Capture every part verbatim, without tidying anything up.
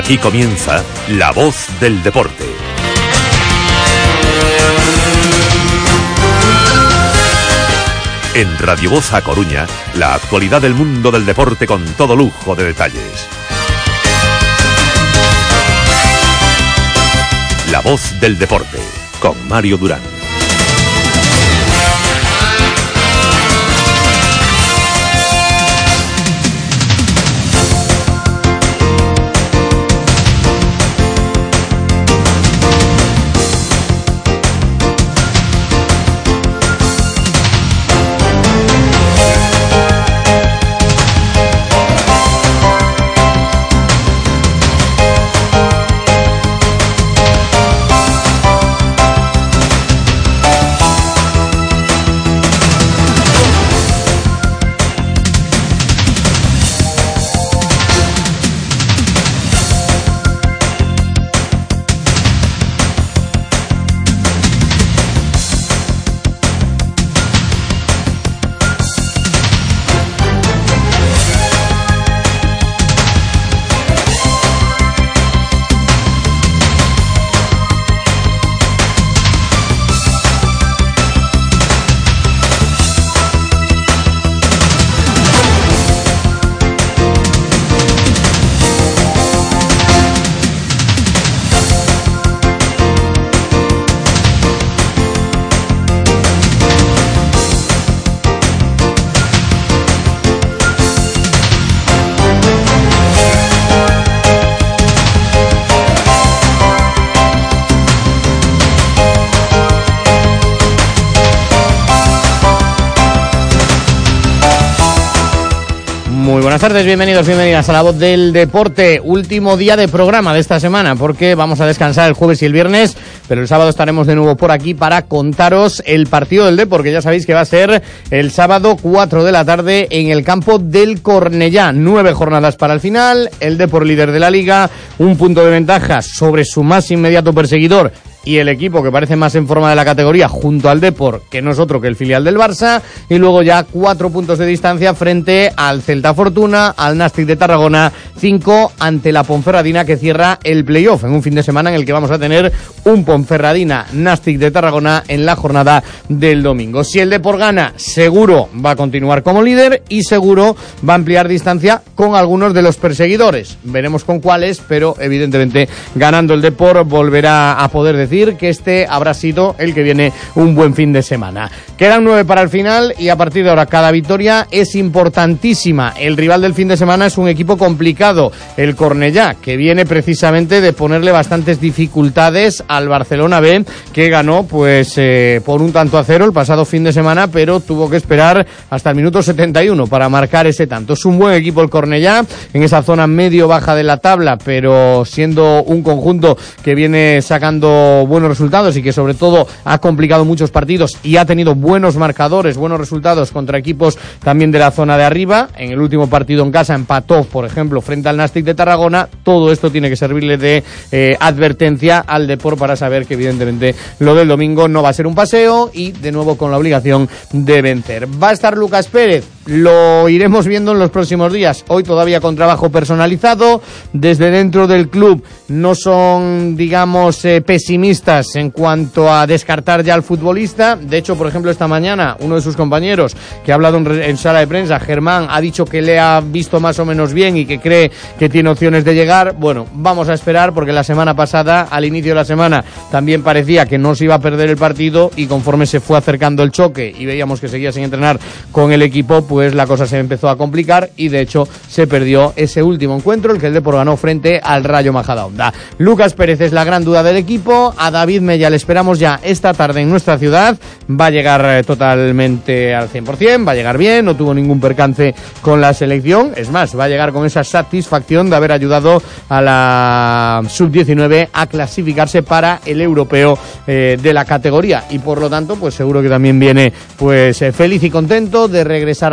Aquí comienza La Voz del Deporte. En Radio Voz A Coruña, la actualidad del mundo del deporte con todo lujo de detalles. La Voz del Deporte, con Mario Durán. Buenas tardes, bienvenidos, bienvenidas a La Voz del Deporte. Último día de programa de esta semana porque vamos a descansar el jueves y el viernes, pero el sábado estaremos de nuevo por aquí para contaros el partido del Depor, que ya sabéis que va a ser el sábado cuatro de la tarde en el campo del Cornellá. Nueve jornadas para el final, el Depor líder de la liga, un punto de ventaja sobre su más inmediato perseguidor y el equipo que parece más en forma de la categoría junto al Depor, que no es otro que el filial del Barça, y luego ya cuatro puntos de distancia frente al Celta Fortuna, al Nàstic de Tarragona, cinco ante la Ponferradina, que cierra el playoff en un fin de semana en el que vamos a tener un Ponferradina Nàstic de Tarragona en la jornada del domingo. Si el Depor gana, seguro va a continuar como líder y seguro va a ampliar distancia con algunos de los perseguidores. Veremos con cuáles, pero evidentemente ganando el Depor volverá a poder decir que este habrá sido el que viene un buen fin de semana. Quedan nueve para el final y a partir de ahora cada victoria es importantísima. El rival del fin de semana es un equipo complicado, el Cornellá, que viene precisamente de ponerle bastantes dificultades al Barcelona B, que ganó pues eh, por un tanto a cero el pasado fin de semana, pero tuvo que esperar hasta el minuto setenta y uno para marcar ese tanto. Es un buen equipo el Cornellá, en esa zona medio-baja de la tabla, pero siendo un conjunto que viene sacando buenos resultados y que sobre todo ha complicado muchos partidos y ha tenido buenos marcadores, buenos resultados contra equipos también de la zona de arriba. En el último partido en casa empató, por ejemplo, frente al Nàstic de Tarragona. Todo esto tiene que servirle de eh, advertencia al Depor para saber que evidentemente lo del domingo no va a ser un paseo y de nuevo con la obligación de vencer. Va a estar Lucas Pérez, lo iremos viendo en los próximos días. Hoy todavía con trabajo personalizado desde dentro del club. No son, digamos, eh, pesimistas en cuanto a descartar ya al futbolista. De hecho, por ejemplo, esta mañana uno de sus compañeros que ha hablado en, en sala de prensa, Germán, ha dicho que le ha visto más o menos bien y que cree que tiene opciones de llegar. Bueno, vamos a esperar porque la semana pasada, al inicio de la semana, también parecía que no se iba a perder el partido y conforme se fue acercando el choque y veíamos que seguía sin entrenar con el equipo, pues la cosa se empezó a complicar y de hecho se perdió ese último encuentro, el que el Depor ganó frente al Rayo Majadahonda. Lucas Pérez es la gran duda del equipo. A David Mella le esperamos ya esta tarde en nuestra ciudad. Va a llegar totalmente al cien por ciento, va a llegar bien, no tuvo ningún percance con la selección. Es más, va a llegar con esa satisfacción de haber ayudado a la sub diecinueve a clasificarse para el europeo eh, de la categoría. Y por lo tanto, pues seguro que también viene pues eh, feliz y contento de regresar a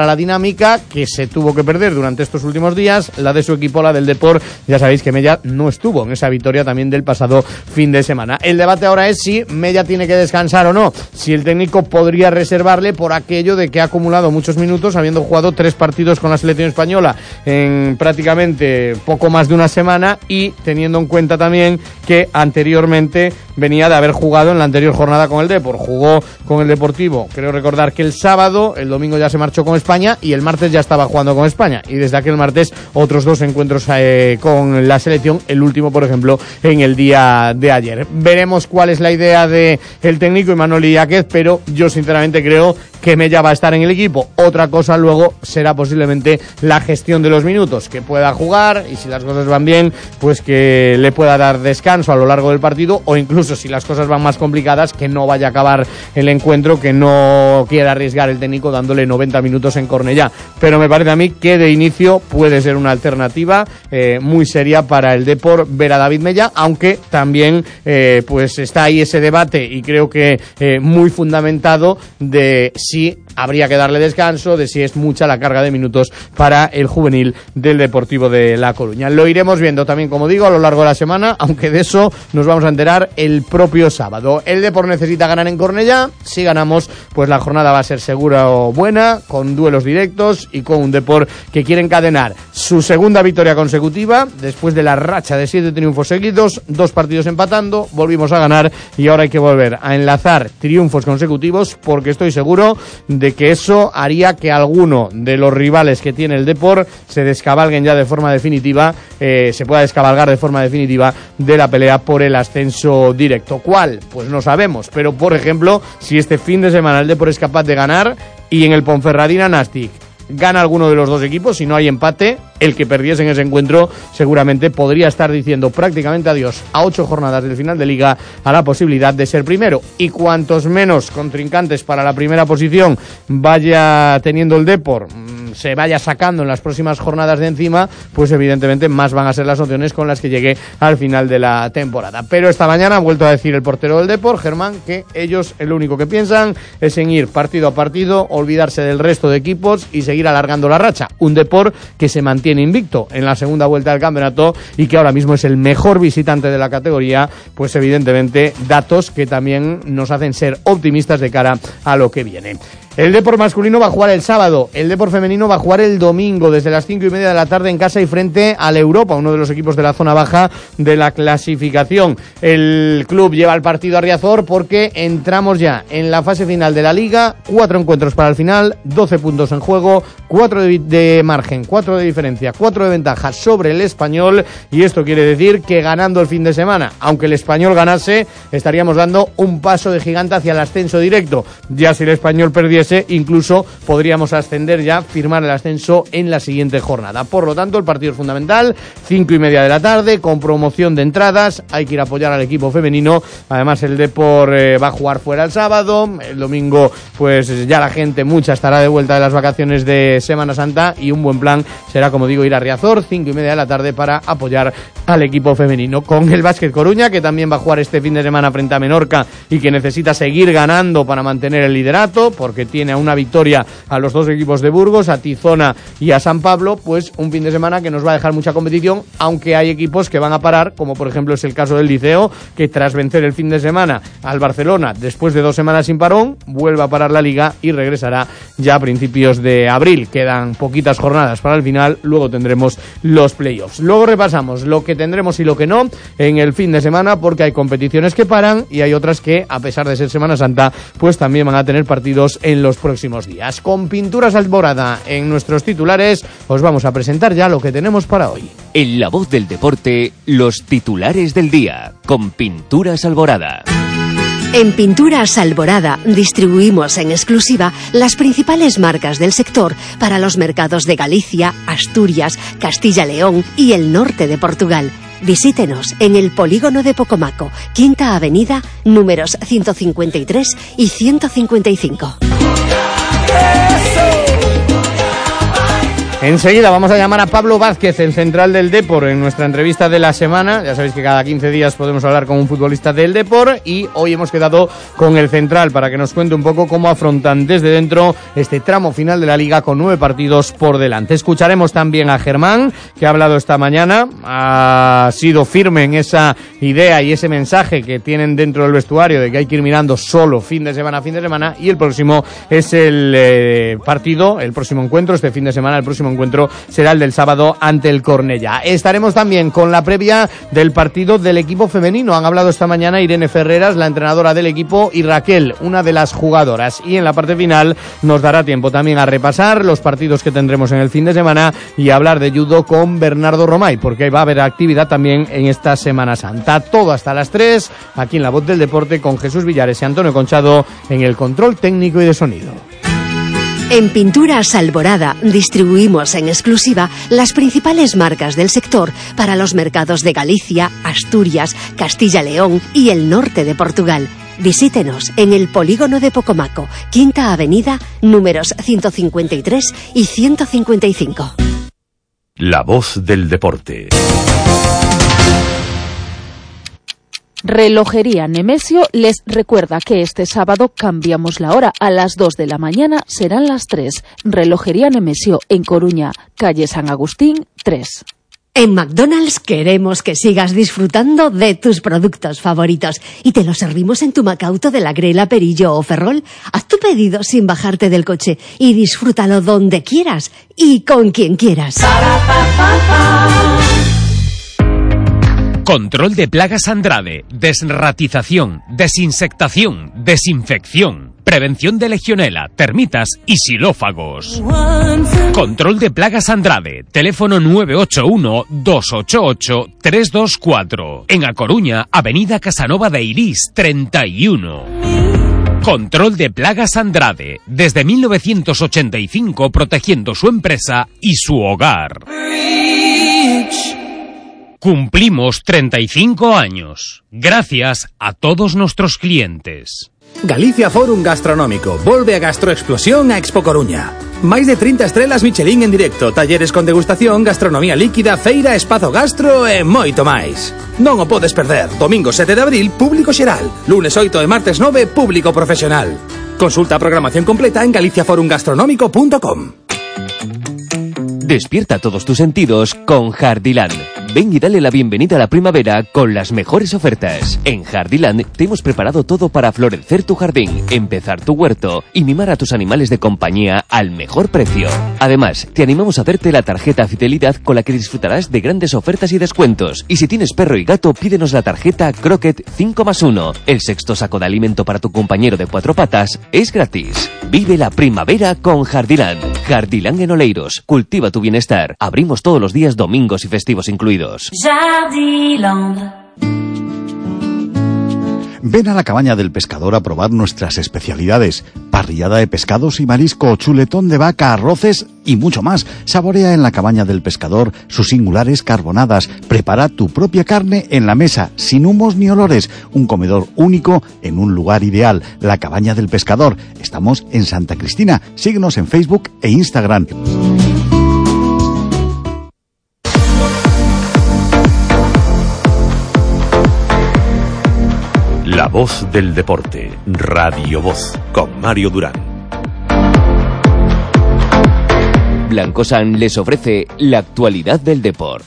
la dinámica que se tuvo que perder durante estos últimos días, la de su equipo, la del Depor. Ya sabéis que Mella no estuvo en esa victoria también del pasado fin de semana. El debate ahora es si Mella tiene que descansar o no, si el técnico podría reservarle por aquello de que ha acumulado muchos minutos, habiendo jugado tres partidos con la selección española en prácticamente poco más de una semana, y teniendo en cuenta también que anteriormente venía de haber jugado en la anterior jornada con el Depor. Jugó con el Deportivo, creo recordar que el sábado, el domingo ya se marchó con España y el martes ya estaba jugando con España, y desde aquel martes otros dos encuentros eh, con la selección, el último por ejemplo en el día de ayer. Veremos cuál es la idea de el técnico Imanol Iñáquez, pero yo sinceramente creo que Mella va a estar en el equipo. Otra cosa luego será posiblemente la gestión de los minutos, que pueda jugar, y si las cosas van bien, pues que le pueda dar descanso a lo largo del partido, o incluso si las cosas van más complicadas, que no vaya a acabar el encuentro, que no quiera arriesgar el técnico dándole noventa minutos en Cornellá. Pero me parece a mí que de inicio puede ser una alternativa eh, muy seria para el Depor ver a David Mella, aunque también eh, pues está ahí ese debate, y creo que eh, muy fundamentado, de si habría que darle descanso, de si es mucha la carga de minutos para el juvenil del Deportivo de La Coruña. Lo iremos viendo también, como digo, a lo largo de la semana, aunque de eso nos vamos a enterar el propio sábado. El Depor necesita ganar en Cornellá. Si ganamos, pues la jornada va a ser segura o buena, con duelos directos y con un Depor que quiere encadenar su segunda victoria consecutiva después de la racha de siete triunfos seguidos, dos partidos empatando, volvimos a ganar y ahora hay que volver a enlazar triunfos consecutivos, porque estoy seguro de que eso haría que alguno de los rivales que tiene el Depor se descabalguen ya de forma definitiva, eh, se pueda descabalgar de forma definitiva de la pelea por el ascenso directo. ¿Cuál? Pues no sabemos, pero por ejemplo, si este fin de semana el Depor es capaz de ganar y en el Ponferradina Nàstic gana alguno de los dos equipos, si no hay empate, el que perdiese en ese encuentro seguramente podría estar diciendo prácticamente adiós a ocho jornadas del final de Liga a la posibilidad de ser primero. Y cuantos menos contrincantes para la primera posición vaya teniendo el Depor, se vaya sacando en las próximas jornadas de encima, pues evidentemente más van a ser las opciones con las que llegue al final de la temporada. Pero esta mañana ha vuelto a decir el portero del Depor, Germán, que ellos lo único que piensan es en ir partido a partido, olvidarse del resto de equipos y seguir alargando la racha. Un Depor que se mantiene invicto en la segunda vuelta del campeonato y que ahora mismo es el mejor visitante de la categoría, pues evidentemente datos que también nos hacen ser optimistas de cara a lo que viene. El Depor masculino va a jugar el sábado, el Depor femenino va a jugar el domingo desde las cinco y media de la tarde en casa y frente al Europa, uno de los equipos de la zona baja de la clasificación. El club lleva el partido a Riazor porque entramos ya en la fase final de la Liga, cuatro encuentros para el final, doce puntos en juego, cuatro de, de margen, cuatro de diferencia, cuatro de ventaja sobre el Español, y esto quiere decir que ganando el fin de semana, aunque el Español ganase, estaríamos dando un paso de gigante hacia el ascenso directo. Ya si el Español perdiese, incluso podríamos ascender ya, firmar el ascenso en la siguiente jornada. Por lo tanto, el partido es fundamental, cinco y media de la tarde, con promoción de entradas, hay que ir a apoyar al equipo femenino. Además el Depor eh, va a jugar fuera el sábado, el domingo pues ya la gente mucha estará de vuelta de las vacaciones de Semana Santa, y un buen plan será, como digo, ir a Riazor, cinco y media de la tarde, para apoyar al equipo femenino. Con el Básquet Coruña, que también va a jugar este fin de semana frente a Menorca y que necesita seguir ganando para mantener el liderato, porque tiene tiene a una victoria a los dos equipos de Burgos, a Tizona y a San Pablo, pues un fin de semana que nos va a dejar mucha competición, aunque hay equipos que van a parar, como por ejemplo es el caso del Liceo, que tras vencer el fin de semana al Barcelona después de dos semanas sin parón, vuelve a parar la Liga y regresará ya a principios de abril. Quedan poquitas jornadas para el final, luego tendremos los playoffs. Luego repasamos lo que tendremos y lo que no en el fin de semana, porque hay competiciones que paran y hay otras que, a pesar de ser Semana Santa, pues también van a tener partidos en los próximos días. Con Pinturas Alborada en nuestros titulares, os vamos a presentar ya lo que tenemos para hoy. En La Voz del Deporte, los titulares del día, con Pinturas Alborada. En Pinturas Alborada distribuimos en exclusiva las principales marcas del sector para los mercados de Galicia, Asturias, Castilla-León y el norte de Portugal. Visítenos en el Polígono de Pocomaco, Quinta Avenida, números ciento cincuenta y tres y ciento cincuenta y cinco. Enseguida vamos a llamar a Pablo Vázquez, el central del Depor, en nuestra entrevista de la semana. Ya sabéis que cada quince días podemos hablar con un futbolista del Depor y hoy hemos quedado con el central para que nos cuente un poco cómo afrontan desde dentro este tramo final de la Liga con nueve partidos por delante. Escucharemos también a Germán, que ha hablado esta mañana, ha sido firme en esa idea y ese mensaje que tienen dentro del vestuario de que hay que ir mirando solo fin de semana a fin de semana, y el próximo es el eh, partido, el próximo encuentro, este fin de semana, el próximo encuentro será el del sábado ante el Cornellá. Estaremos también con la previa del partido del equipo femenino. Han hablado esta mañana Irene Ferreras, la entrenadora del equipo, y Raquel, una de las jugadoras. Y en la parte final nos dará tiempo también a repasar los partidos que tendremos en el fin de semana y a hablar de judo con Bernardo Romay, porque va a haber actividad también en esta Semana Santa. Todo hasta las tres, aquí en La Voz del Deporte, con Jesús Villares y Antonio Conchado en el control técnico y de sonido. En Pinturas Alborada distribuimos en exclusiva las principales marcas del sector para los mercados de Galicia, Asturias, Castilla-León y el norte de Portugal. Visítenos en el Polígono de Pocomaco, Quinta Avenida, números ciento cincuenta y tres y ciento cincuenta y cinco. La Voz del Deporte. Relojería Nemesio les recuerda que este sábado cambiamos la hora. A las dos de la mañana serán las tres. Relojería Nemesio en Coruña, calle San Agustín tres. En McDonald's queremos que sigas disfrutando de tus productos favoritos y te los servimos en tu Macauto de la Grela, Perillo o Ferrol. Haz tu pedido sin bajarte del coche y disfrútalo donde quieras y con quien quieras. Control de plagas Andrade, desratización, desinsectación, desinfección, prevención de legionela, termitas y xilófagos. Control de plagas Andrade, teléfono nueve ocho uno, dos ocho ocho, tres dos cuatro. En A Coruña, avenida Casanova de Irís, treinta y uno. Control de plagas Andrade, desde mil novecientos ochenta y cinco protegiendo su empresa y su hogar. Cumplimos treinta y cinco años. Gracias a todos nuestros clientes. Galicia Forum Gastronómico volve a Gastroexplosión a Expo Coruña. Máis de trinta estrelas Michelin en directo, talleres con degustación, gastronomía líquida, feira, espazo gastro e moito máis. Non o podes perder. Domingo sete de abril, público xeral. Lunes oito e martes nove, público profesional. Consulta a programación completa en galicia forum gastronómico punto com. Despierta todos tus sentidos con Jardiland. Ven y dale la bienvenida a la primavera con las mejores ofertas. En Jardiland te hemos preparado todo para florecer tu jardín, empezar tu huerto y mimar a tus animales de compañía al mejor precio. Además, te animamos a hacerte la tarjeta Fidelidad con la que disfrutarás de grandes ofertas y descuentos. Y si tienes perro y gato, pídenos la tarjeta Croquet cinco más uno. El sexto saco de alimento para tu compañero de cuatro patas es gratis. Vive la primavera con Jardiland. Jardiland en Oleiros. Cultiva tu bienestar. Abrimos todos los días, domingos y festivos incluidos. Jardiland. Ven a la Cabaña del Pescador a probar nuestras especialidades. Parrillada de pescados y marisco, chuletón de vaca, arroces y mucho más. Saborea en la Cabaña del Pescador sus singulares carbonadas. Prepara tu propia carne en la mesa, sin humos ni olores. Un comedor único en un lugar ideal. La Cabaña del Pescador. Estamos en Santa Cristina. Síguenos en Facebook e Instagram. La Voz del Deporte, Radio Voz, con Mario Durán. Blancosan les ofrece la actualidad del deporte.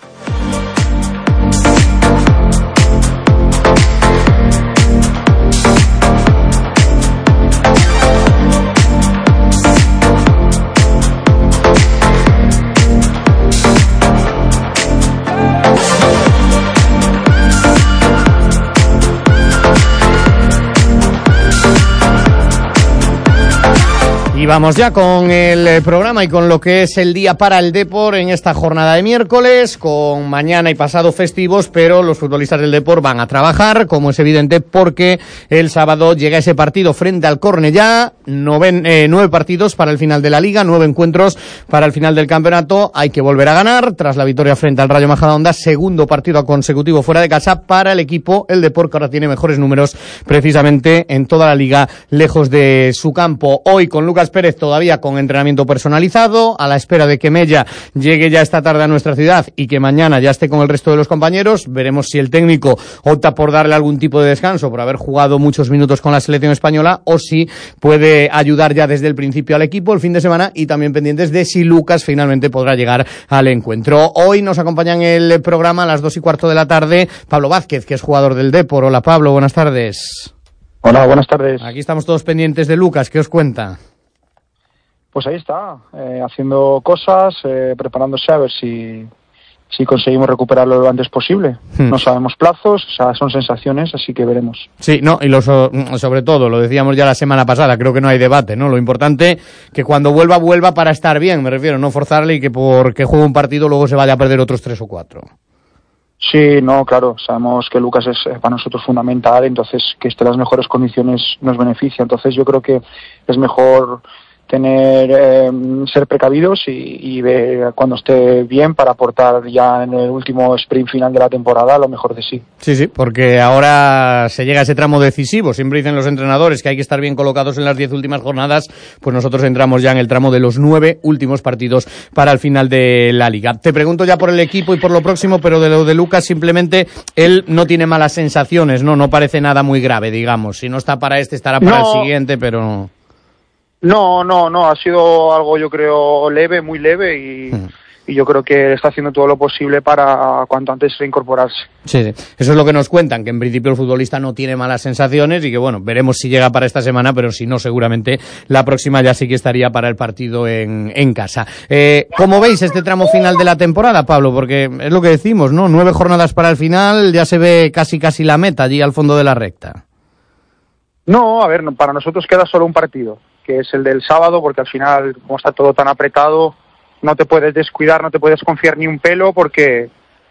Y vamos ya con el programa y con lo que es el día para el Depor en esta jornada de miércoles, con mañana y pasado festivos, pero los futbolistas del Depor van a trabajar, como es evidente, porque el sábado llega ese partido frente al Cornellá, Noven, eh, nueve partidos para el final de la Liga, nueve encuentros para el final del campeonato, hay que volver a ganar, tras la victoria frente al Rayo Majadahonda, segundo partido consecutivo fuera de casa para el equipo, el Depor, que ahora tiene mejores números precisamente en toda la Liga, lejos de su campo. Hoy con Lucas Pérez todavía con entrenamiento personalizado, a la espera de que Mella llegue ya esta tarde a nuestra ciudad y que mañana ya esté con el resto de los compañeros. Veremos si el técnico opta por darle algún tipo de descanso por haber jugado muchos minutos con la selección española o si puede ayudar ya desde el principio al equipo el fin de semana, y también pendientes de si Lucas finalmente podrá llegar al encuentro. Hoy nos acompaña en el programa a las dos y cuarto de la tarde Pablo Vázquez, que es jugador del Depor. Hola Pablo, buenas tardes. Hola, buenas tardes. Aquí estamos todos pendientes de Lucas, ¿qué os cuenta? Pues ahí está, eh, haciendo cosas, eh, preparándose a ver si, si conseguimos recuperarlo lo antes posible. Hmm. No sabemos plazos, o sea, son sensaciones, así que veremos. Sí, no, y lo so, sobre todo, lo decíamos ya la semana pasada, creo que no hay debate, ¿no? Lo importante que cuando vuelva, vuelva para estar bien, me refiero, no forzarle y que porque juegue un partido luego se vaya a perder otros tres o cuatro. Sí, no, claro, sabemos que Lucas es para nosotros fundamental, entonces que esté en las mejores condiciones nos beneficia, entonces yo creo que es mejor tener eh, ser precavidos y, y ver cuando esté bien para aportar ya en el último sprint final de la temporada lo mejor de sí. Sí, sí, porque ahora se llega a ese tramo decisivo. Siempre dicen los entrenadores que hay que estar bien colocados en las diez últimas jornadas, pues nosotros entramos ya en el tramo de los nueve últimos partidos para el final de la Liga. Te pregunto ya por el equipo y por lo próximo, pero de lo de Lucas simplemente él no tiene malas sensaciones, no, no parece nada muy grave, digamos. Si no está para este, estará para no. el siguiente, pero... No, no, no, ha sido algo yo creo leve, muy leve y, mm. y yo creo que está haciendo todo lo posible para cuanto antes reincorporarse. Sí, sí, eso es lo que nos cuentan, que en principio el futbolista no tiene malas sensaciones y que bueno, veremos si llega para esta semana, pero si no, seguramente la próxima ya sí que estaría para el partido en, en casa. Eh, ¿Cómo veis este tramo final de la temporada, Pablo? Porque es lo que decimos, ¿no? Nueve jornadas para el final, ya se ve casi casi la meta allí al fondo de la recta. No, a ver, para nosotros queda solo un partido, que es el del sábado, porque al final, como está todo tan apretado, no te puedes descuidar, no te puedes confiar ni un pelo, porque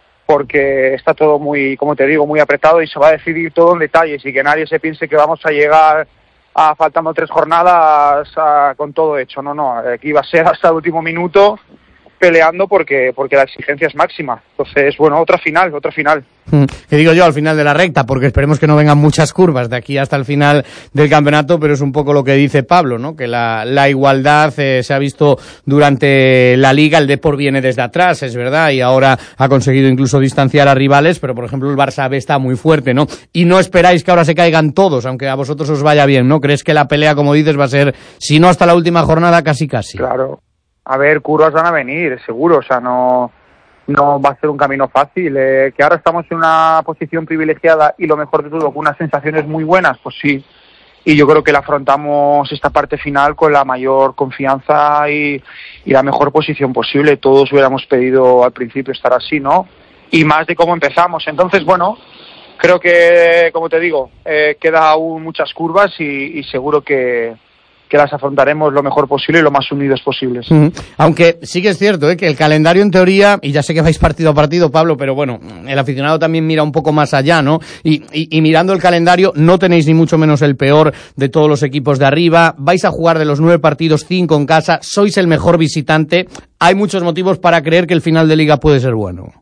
porque está todo muy, como te digo, muy apretado y se va a decidir todo en detalles y que nadie se piense que vamos a llegar a faltando tres jornadas a, con todo hecho. No, no, aquí va a ser hasta el último minuto peleando porque porque la exigencia es máxima. Entonces, bueno, otra final, otra final. Que digo yo, al final de la recta, porque esperemos que no vengan muchas curvas de aquí hasta el final del campeonato, pero es un poco lo que dice Pablo, ¿no? Que la, la igualdad eh, se ha visto durante la Liga, el Depor viene desde atrás, es verdad, y ahora ha conseguido incluso distanciar a rivales, pero por ejemplo el Barça B está muy fuerte, ¿no? Y no esperáis que ahora se caigan todos, aunque a vosotros os vaya bien, ¿no? ¿Crees que la pelea, como dices, va a ser, si no hasta la última jornada, casi casi? Claro. A ver, curvas van a venir, seguro, o sea, no, no va a ser un camino fácil. Eh, que ahora estamos en una posición privilegiada y lo mejor de todo, con unas sensaciones muy buenas, pues sí. Y yo creo que la afrontamos esta parte final con la mayor confianza y, y la mejor posición posible. Todos hubiéramos pedido al principio estar así, ¿no? Y más de cómo empezamos. Entonces, bueno, creo que, como te digo, eh, queda aún muchas curvas y, y seguro que... que las afrontaremos lo mejor posible y lo más unidos posibles. Uh-huh. Aunque sí que es cierto, ¿eh? Que el calendario en teoría, y ya sé que vais partido a partido, Pablo, pero bueno, el aficionado también mira un poco más allá, ¿no? Y, y, y mirando el calendario, no tenéis ni mucho menos el peor de todos los equipos de arriba, vais a jugar de los nueve partidos, cinco en casa, sois el mejor visitante, hay muchos motivos para creer que el final de Liga puede ser bueno.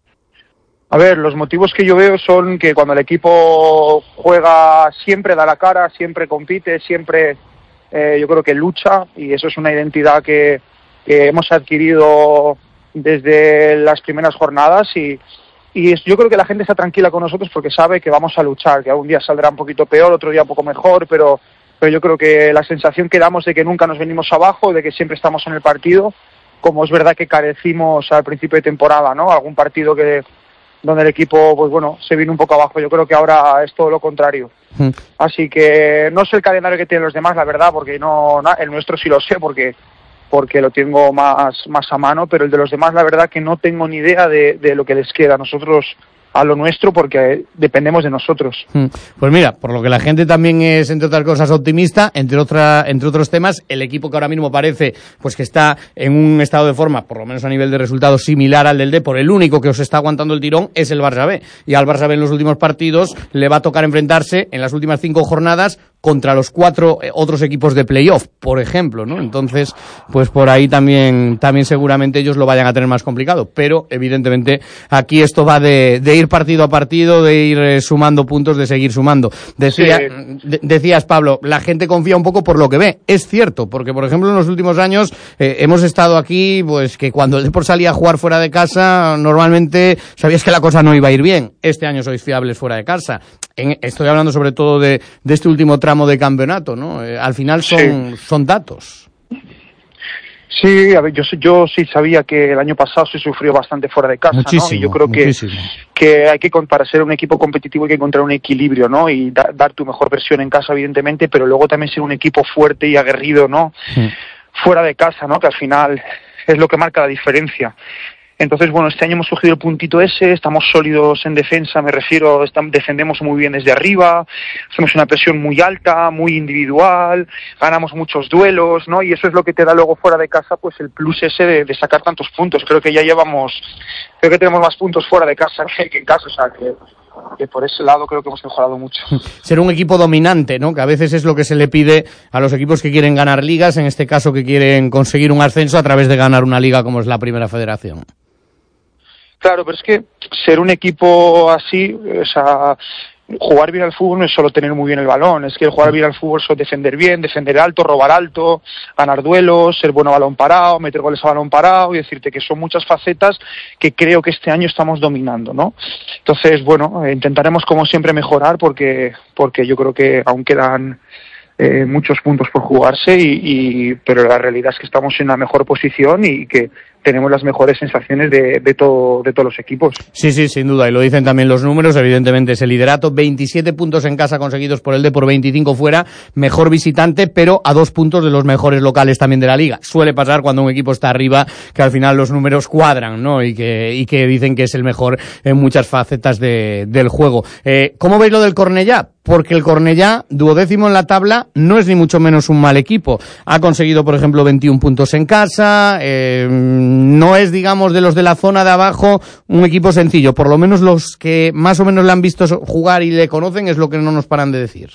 A ver, los motivos que yo veo son que cuando el equipo juega siempre da la cara, siempre compite, siempre... Eh, yo creo que lucha, y eso es una identidad que, que hemos adquirido desde las primeras jornadas y, y es, yo creo que la gente está tranquila con nosotros porque sabe que vamos a luchar, que algún día saldrá un poquito peor, otro día un poco mejor, pero, pero yo creo que la sensación que damos de que nunca nos venimos abajo, de que siempre estamos en el partido, como es verdad que carecimos al principio de temporada, ¿no? Algún partido que donde el equipo, pues bueno, se vino un poco abajo. Yo creo que ahora es todo lo contrario. Mm. Así que no sé el calendario que tienen los demás, la verdad, porque no, no el nuestro sí lo sé, porque porque lo tengo más más a mano, pero el de los demás, la verdad que no tengo ni idea de, de lo que les queda. Nosotros a lo nuestro porque dependemos de nosotros. Pues mira, por lo que la gente también es, entre otras cosas, optimista, entre otra, entre otros temas, el equipo que ahora mismo parece pues que está en un estado de forma, por lo menos a nivel de resultados, similar al del Depor, el único que os está aguantando el tirón es el Barça B. Y al Barça B en los últimos partidos le va a tocar enfrentarse en las últimas cinco jornadas contra los cuatro otros equipos de playoff, por ejemplo, ¿no? Entonces, pues por ahí también, también seguramente ellos lo vayan a tener más complicado, pero evidentemente aquí esto va de, de ir partido a partido, de ir eh, sumando puntos, de seguir sumando. Decía, sí. de, decías, Pablo, la gente confía un poco por lo que ve. Es cierto, porque por ejemplo en los últimos años eh, hemos estado aquí, pues que cuando el Depor salía a jugar fuera de casa, normalmente sabías que la cosa no iba a ir bien. Este año sois fiables fuera de casa. En, estoy hablando sobre todo de, de este último tramo de campeonato, ¿no? Eh, al final son, sí. son datos. Sí, a ver, yo, yo sí sabía que el año pasado se sufrió bastante fuera de casa, muchísimo, ¿no? Y yo creo que, que hay que, para ser un equipo competitivo hay que encontrar un equilibrio, ¿no? Y da, dar tu mejor versión en casa, evidentemente, pero luego también ser un equipo fuerte y aguerrido, ¿no? Sí. Fuera de casa, ¿no? Que al final es lo que marca la diferencia. Entonces, bueno, este año hemos cogido el puntito ese, estamos sólidos en defensa, me refiero, estamos, defendemos muy bien desde arriba, hacemos una presión muy alta, muy individual, ganamos muchos duelos, ¿no? Y eso es lo que te da luego fuera de casa, pues el plus ese de, de sacar tantos puntos. Creo que ya llevamos, creo que tenemos más puntos fuera de casa que en casa, o sea que... que por ese lado creo que hemos mejorado mucho. Ser un equipo dominante, ¿no? Que a veces es lo que se le pide a los equipos que quieren ganar ligas, en este caso que quieren conseguir un ascenso a través de ganar una liga como es la Primera Federación. Claro, pero es que ser un equipo así, o sea, jugar bien al fútbol no es solo tener muy bien el balón, es que el jugar bien al fútbol es defender bien, defender alto, robar alto, ganar duelos, ser bueno a balón parado, meter goles a balón parado, y decirte que son muchas facetas que creo que este año estamos dominando, ¿no? Entonces, bueno, intentaremos como siempre mejorar porque, porque yo creo que aún quedan eh, muchos puntos por jugarse, y, y pero la realidad es que estamos en una mejor posición y que tenemos las mejores sensaciones de, de, todo, de todos los equipos. Sí, sí, sin duda, y lo dicen también los números, evidentemente ese liderato, veintisiete puntos en casa conseguidos por el Depor, por veinticinco fuera, mejor visitante, pero a dos puntos de los mejores locales también de la liga. Suele pasar cuando un equipo está arriba, que al final los números cuadran, ¿no? Y que, y que dicen que es el mejor en muchas facetas de, del juego. Eh, ¿Cómo veis lo del Cornellá? Porque el Cornellá, duodécimo en la tabla, no es ni mucho menos un mal equipo. Ha conseguido, por ejemplo, veintiún puntos en casa, eh, no es, digamos, de los de la zona de abajo un equipo sencillo. Por lo menos los que más o menos le han visto jugar y le conocen es lo que no nos paran de decir.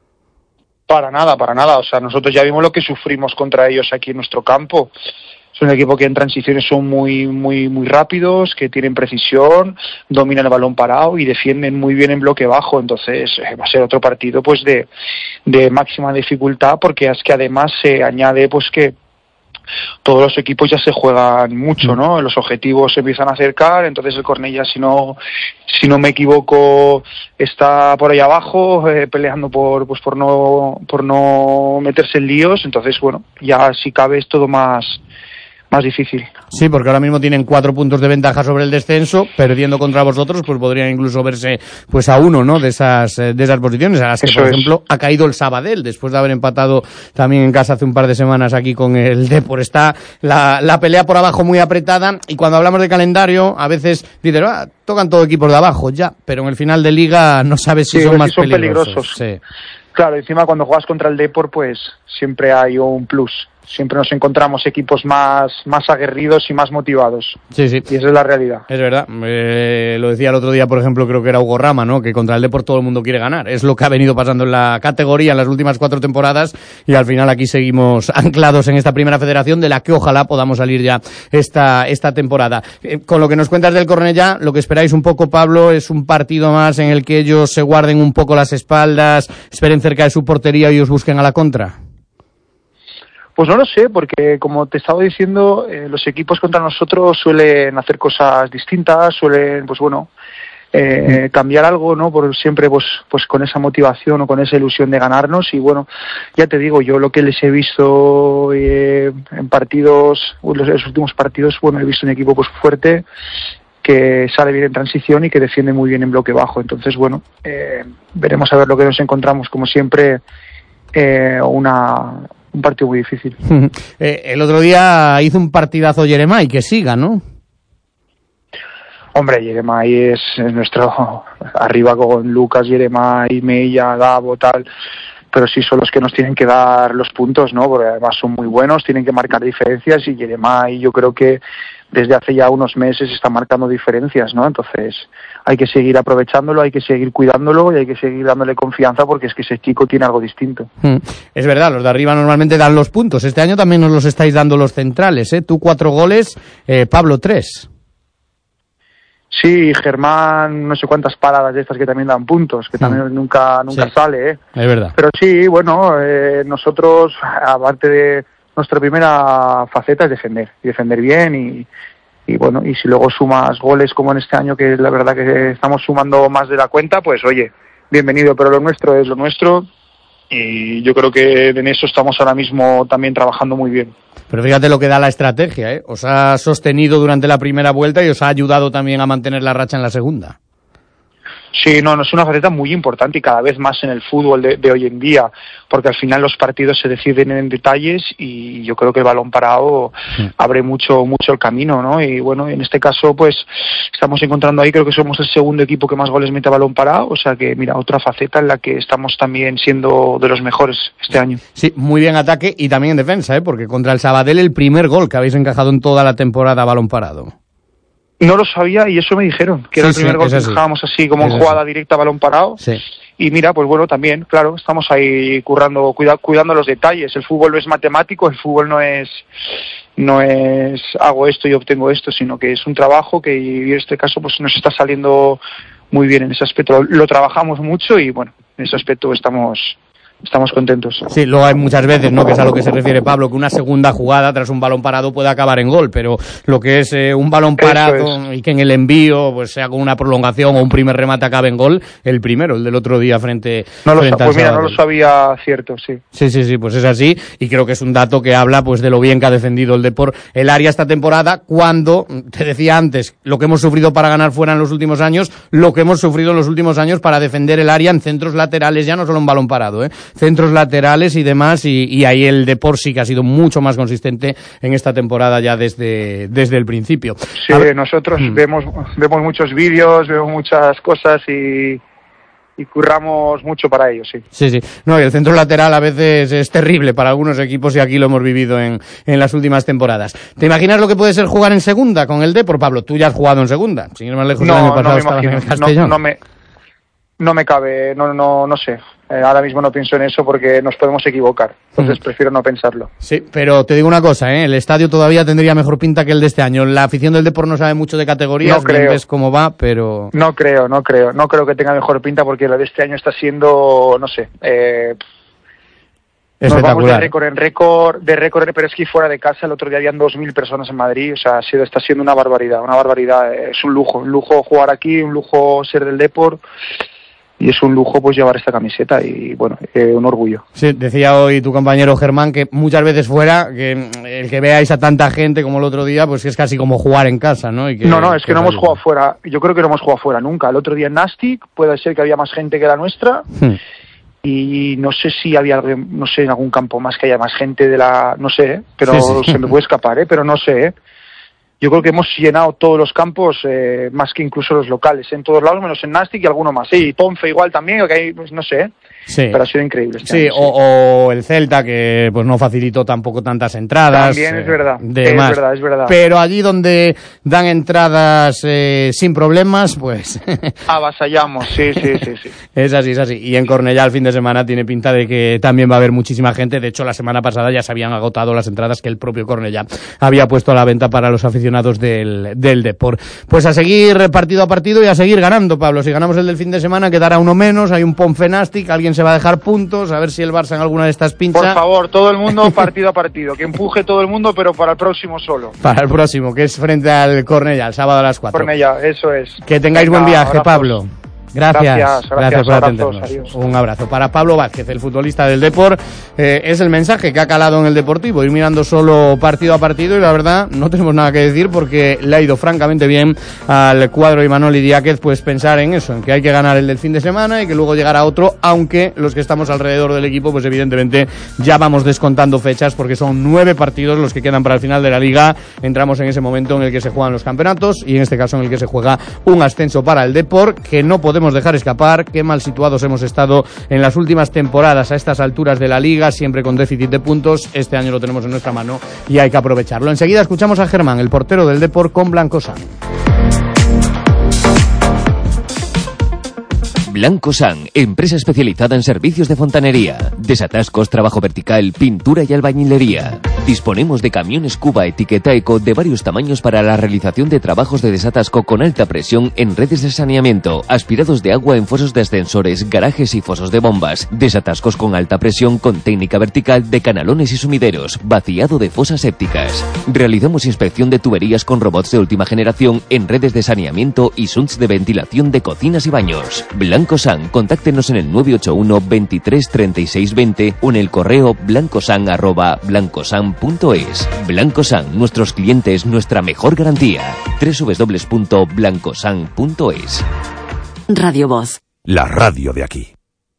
Para nada, para nada. O sea, nosotros ya vimos lo que sufrimos contra ellos aquí en nuestro campo. Es un equipo que en transiciones son muy muy muy rápidos, que tienen precisión, dominan el balón parado y defienden muy bien en bloque bajo. Entonces eh, va a ser otro partido pues de, de máxima dificultad, porque es que además se añade pues que todos los equipos ya se juegan mucho, ¿no? Los objetivos se empiezan a acercar, entonces el Cornellá, si no si no me equivoco, está por ahí abajo eh, peleando por pues por no por no meterse en líos. Entonces, bueno, ya si cabe es todo más más difícil. Sí, porque ahora mismo tienen cuatro puntos de ventaja sobre el descenso, perdiendo contra vosotros, pues podrían incluso verse pues a uno, ¿no? De esas de esas posiciones, a las que, Eso por es. ejemplo, ha caído el Sabadell, después de haber empatado también en casa hace un par de semanas aquí con el Depor. Está la, la pelea por abajo muy apretada, y cuando hablamos de calendario, a veces dicen, ah, tocan todo equipos de abajo, ya, pero en el final de liga no sabes si sí, son más si son peligrosos. peligrosos. Sí. Claro, encima cuando juegas contra el Depor, pues siempre hay un plus. Siempre nos encontramos equipos más, más aguerridos y más motivados. Sí, sí. Y esa es la realidad. Es verdad. Eh, lo decía el otro día, por ejemplo, creo que era Hugo Rama, ¿no? Que contra el Depor todo el mundo quiere ganar. Es lo que ha venido pasando en la categoría en las últimas cuatro temporadas, y al final aquí seguimos anclados en esta Primera Federación, de la que ojalá podamos salir ya esta, esta temporada. Eh, con lo que nos cuentas del Cornellá, lo que esperáis un poco, Pablo, es un partido más en el que ellos se guarden un poco las espaldas, esperen cerca de su portería y os busquen a la contra. Pues no lo sé, porque como te estaba diciendo, eh, los equipos contra nosotros suelen hacer cosas distintas, suelen, pues bueno, eh, cambiar algo, ¿no? Por siempre, pues, pues con esa motivación o con esa ilusión de ganarnos. Y bueno, ya te digo, yo lo que les he visto eh, en partidos, los, los últimos partidos, bueno, he visto un equipo pues fuerte, que sale bien en transición y que defiende muy bien en bloque bajo. Entonces, bueno, eh, veremos a ver lo que nos encontramos, como siempre, eh, una un partido muy difícil. eh, el otro día hizo un partidazo Jeremai, que siga, ¿no? Hombre, Jeremai es nuestro arriba con Lucas, Jeremai, Mella, Gabo, tal. pero sí son los que nos tienen que dar los puntos, ¿no? Porque además son muy buenos, tienen que marcar diferencias y Jeremai yo creo que desde hace ya unos meses está marcando diferencias, ¿no? Entonces hay que seguir aprovechándolo, hay que seguir cuidándolo y hay que seguir dándole confianza porque es que ese chico tiene algo distinto. Mm. Es verdad, los de arriba normalmente dan los puntos. Este año también nos los estáis dando los centrales, ¿eh? Tú cuatro goles, eh, Pablo tres. Sí, Germán, no sé cuántas paradas de estas que también dan puntos, que también mm. nunca nunca sí. sale, ¿eh? Es verdad. Pero sí, bueno, eh, nosotros, aparte de nuestra primera faceta es defender, y defender bien y, y bueno, y si luego sumas goles como en este año, que la verdad que estamos sumando más de la cuenta, pues oye, bienvenido, pero lo nuestro es lo nuestro y yo creo que en eso estamos ahora mismo también trabajando muy bien. Pero fíjate lo que da la estrategia, ¿eh? Os ha sostenido durante la primera vuelta y os ha ayudado también a mantener la racha en la segunda. Sí, no, no, es una faceta muy importante y cada vez más en el fútbol de, de hoy en día, porque al final los partidos se deciden en detalles y yo creo que el balón parado sí. abre mucho mucho el camino, ¿no? Y bueno, en este caso pues estamos encontrando ahí, creo que somos el segundo equipo que más goles mete a balón parado, o sea que mira, otra faceta en la que estamos también siendo de los mejores este año. Sí, muy bien ataque y también en defensa, ¿eh? Porque contra el Sabadell el primer gol que habéis encajado en toda la temporada a balón parado. No lo sabía y eso me dijeron, que sí, era el primer sí, gol que dejábamos así como en jugada directa, balón parado. Sí. Y mira, pues bueno, también, claro, estamos ahí currando, cuida, cuidando los detalles. El fútbol no es matemático, el fútbol no es no es hago esto y obtengo esto, sino que es un trabajo que en este caso pues nos está saliendo muy bien en ese aspecto. Lo, lo trabajamos mucho y bueno, en ese aspecto estamos... Estamos contentos. Sí, luego hay muchas veces, ¿no?, que es a lo que se refiere Pablo, que una segunda jugada tras un balón parado puede acabar en gol, pero lo que es eh, un balón parado y que en el envío pues sea con una prolongación o un primer remate acabe en gol, el primero, el del otro día frente, no lo frente sa- Pues mira, no lo sabía cierto, sí. Sí, sí, sí, pues es así y creo que es un dato que habla pues de lo bien que ha defendido el Depor el área esta temporada, cuando, te decía antes, lo que hemos sufrido para ganar fuera en los últimos años, lo que hemos sufrido en los últimos años para defender el área en centros laterales, ya no solo en balón parado, ¿eh? Centros laterales y demás, y, y ahí el Depor sí que ha sido mucho más consistente en esta temporada ya desde, desde el principio. Sí, nosotros mm. vemos vemos muchos vídeos, vemos muchas cosas y, y curramos mucho para ello, sí. Sí, sí. No, y el centro lateral a veces es terrible para algunos equipos y aquí lo hemos vivido en, en las últimas temporadas. ¿Te imaginas lo que puede ser jugar en segunda con el Depor, Pablo? Tú ya has jugado en segunda. Sin ir más lejos, no, el año pasado no me estabas imagino. en el Castellón. No, no me... No me cabe, no, no, no sé. Eh, ahora mismo no pienso en eso porque nos podemos equivocar. Entonces mm. prefiero no pensarlo. Sí, pero te digo una cosa, ¿eh? El estadio todavía tendría mejor pinta que el de este año. La afición del Depor no sabe mucho de categorías, no creo. Ves cómo va, pero... No creo, no creo. No creo que tenga mejor pinta porque la de este año está siendo, no sé... Eh, Espectacular. Nos vamos de récord en récord, de récord, pero es que fuera de casa el otro día habían dos mil personas en Madrid, o sea, ha sido, está siendo una barbaridad, una barbaridad. Es un lujo, un lujo jugar aquí, un lujo ser del Depor. Y es un lujo pues llevar esta camiseta y bueno, eh, un orgullo. Sí, decía hoy tu compañero Germán que muchas veces fuera, que el que veáis a tanta gente como el otro día, pues es casi como jugar en casa, ¿no? Y que, no, no, es que, que no hemos ayuda. jugado fuera, yo creo que no hemos jugado fuera nunca. El otro día en Nastic puede ser que había más gente que la nuestra hmm. y no sé si había, no sé, en algún campo más que haya más gente de la, no sé, pero sí, sí. se me puede escapar, ¿eh? Pero no sé, ¿eh? Yo creo que hemos llenado todos los campos, eh, más que incluso los locales, en todos lados, menos en Nastic y alguno más. Sí, y Ponfe igual también, que hay, pues no sé, sí. pero ha sido increíble. Este sí, año, o, sí, o el Celta, que pues no facilitó tampoco tantas entradas. También es verdad, de es más. verdad, es verdad. Pero allí donde dan entradas eh, sin problemas, pues... avasallamos, sí, sí, sí, sí. Es así, es así. Y en Cornellá el fin de semana tiene pinta de que también va a haber muchísima gente. De hecho, la semana pasada ya se habían agotado las entradas que el propio Cornellá había puesto a la venta para los aficionados del, del Depor. Pues a seguir partido a partido y a seguir ganando, Pablo. Si ganamos el del fin de semana quedará uno menos, hay un Ponfe Nastic, alguien se va a dejar puntos, a ver si el Barça en alguna de estas pincha. Por favor, todo el mundo partido a partido, que empuje todo el mundo, pero para el próximo solo. Para el próximo, que es frente al Cornellá, el sábado a las cuatro. Cornellá, eso es. Que tengáis Venga, buen viaje, abrazos. Pablo. Gracias, gracias, gracias, gracias por abrazos, atendernos. adiós. Un abrazo. Para Pablo Vázquez, el futbolista del Depor, eh, es el mensaje que ha calado en el Deportivo, ir mirando solo partido a partido y la verdad no tenemos nada que decir porque le ha ido francamente bien al cuadro de Imanol Idiáquez pues pensar en eso, en que hay que ganar el del fin de semana y que luego llegará otro, aunque los que estamos alrededor del equipo pues evidentemente ya vamos descontando fechas porque son nueve partidos los que quedan para el final de la Liga. Entramos en ese momento en el que se juegan los campeonatos y en este caso en el que se juega un ascenso para el Depor que no podemos podemos dejar escapar. Qué mal situados hemos estado en las últimas temporadas a estas alturas de la Liga, siempre con déficit de puntos. Este año lo tenemos en nuestra mano y hay que aprovecharlo. Enseguida escuchamos a Germán, el portero del Depor, con Blancosan. Blancosan, empresa especializada en servicios de fontanería, desatascos, trabajo vertical, pintura y albañilería. Disponemos de camiones Cuba etiqueta eco de varios tamaños para la realización de trabajos de desatasco con alta presión en redes de saneamiento, aspirados de agua en fosos de ascensores, garajes y fosos de bombas, desatascos con alta presión con técnica vertical de canalones y sumideros, vaciado de fosas sépticas. Realizamos inspección de tuberías con robots de última generación en redes de saneamiento y shunts de ventilación de cocinas y baños. Blancosan, contáctenos en el nueve ocho uno veintitrés treinta y seis veinte o en el correo blancosan arroba blancosan punto es. Blancosan, nuestros clientes, nuestra mejor garantía. doble u doble u doble u punto blancosan punto es. Radio Voz. La radio de aquí.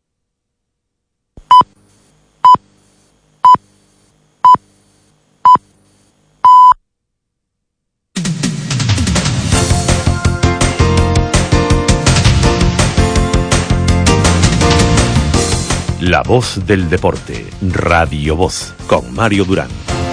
La voz del deporte, Radio Voz, con Mario Durán.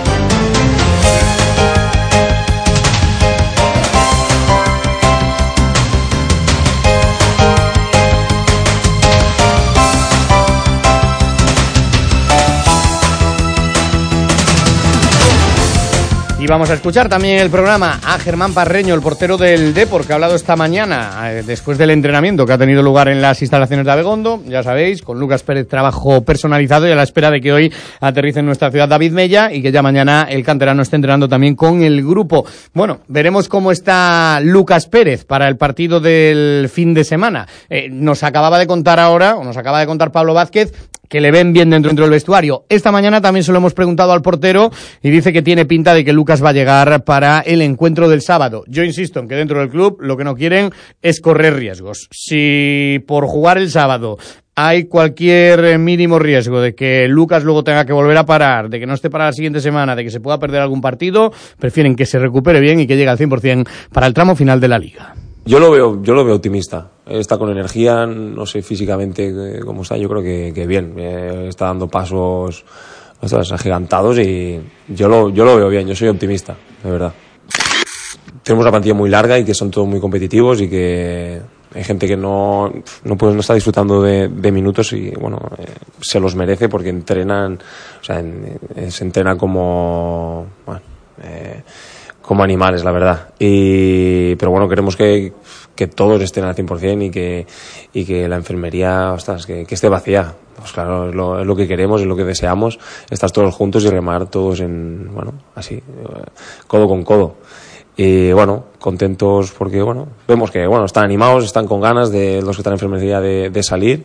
Y vamos a escuchar también en el programa a Germán Parreño, el portero del Depor, que ha hablado esta mañana, eh, después del entrenamiento que ha tenido lugar en las instalaciones de Abegondo, ya sabéis, con Lucas Pérez, trabajo personalizado, y a la espera de que hoy aterrice en nuestra ciudad David Mella y que ya mañana el canterano esté entrenando también con el grupo. Bueno, veremos cómo está Lucas Pérez para el partido del fin de semana. Eh, nos acababa de contar ahora, o nos acaba de contar Pablo Vázquez, que le ven bien dentro, dentro del vestuario. Esta mañana también se lo hemos preguntado al portero y dice que tiene pinta de que Lucas va a llegar para el encuentro del sábado. Yo insisto en que dentro del club lo que no quieren es correr riesgos. Si por jugar el sábado hay cualquier mínimo riesgo de que Lucas luego tenga que volver a parar, de que no esté para la siguiente semana, de que se pueda perder algún partido, prefieren que se recupere bien y que llegue al cien por ciento para el tramo final de la Liga. Yo lo veo, yo lo veo optimista. Está con energía, no sé físicamente cómo está, yo creo que, que bien. Eh, está dando pasos, ostras, agigantados y yo lo, yo lo veo bien, yo soy optimista, de verdad. Tenemos una plantilla muy larga y que son todos muy competitivos y que hay gente que no, no, puede, no está disfrutando de, de minutos y bueno, eh, se los merece porque entrenan, o sea, en, eh, se entrenan como, bueno, eh, como animales, la verdad. Y, pero bueno, queremos que, que todos estén al cien por ciento y que, y que la enfermería, ostras, que, que esté vacía. Pues claro, es lo, es lo que queremos, es lo que deseamos, estar todos juntos y remar todos en, bueno, así, codo con codo. Y bueno, contentos porque, bueno, vemos que, bueno, están animados, están con ganas de los que están en enfermería de, de salir,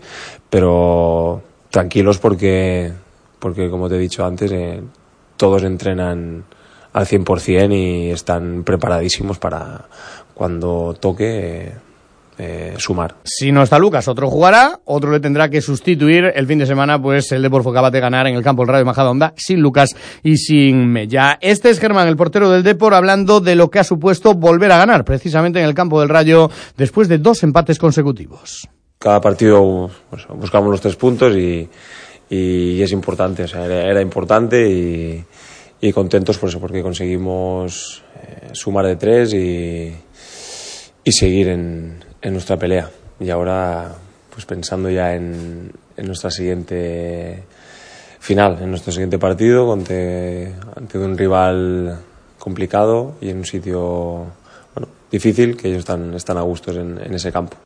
pero tranquilos porque, porque como te he dicho antes, eh, todos entrenan al cien por ciento y están preparadísimos para cuando toque eh, eh, sumar. Si no está Lucas, otro jugará, otro le tendrá que sustituir. El fin de semana, pues el Depor fue capaz de ganar en el campo del Rayo Majadahonda sin Lucas y sin Mella. Este es Germán, el portero del Depor, hablando de lo que ha supuesto volver a ganar, precisamente en el campo del Rayo, después de dos empates consecutivos. Cada partido pues, buscamos los tres puntos y, y es importante, o sea, era, era importante y y contentos por eso, porque conseguimos eh, sumar de tres y, y seguir en, en nuestra pelea. Y ahora, pues pensando ya en, en nuestra siguiente final, en nuestro siguiente partido, ante, ante un rival complicado y en un sitio bueno, difícil, que ellos están, están a gustos en, en ese campo.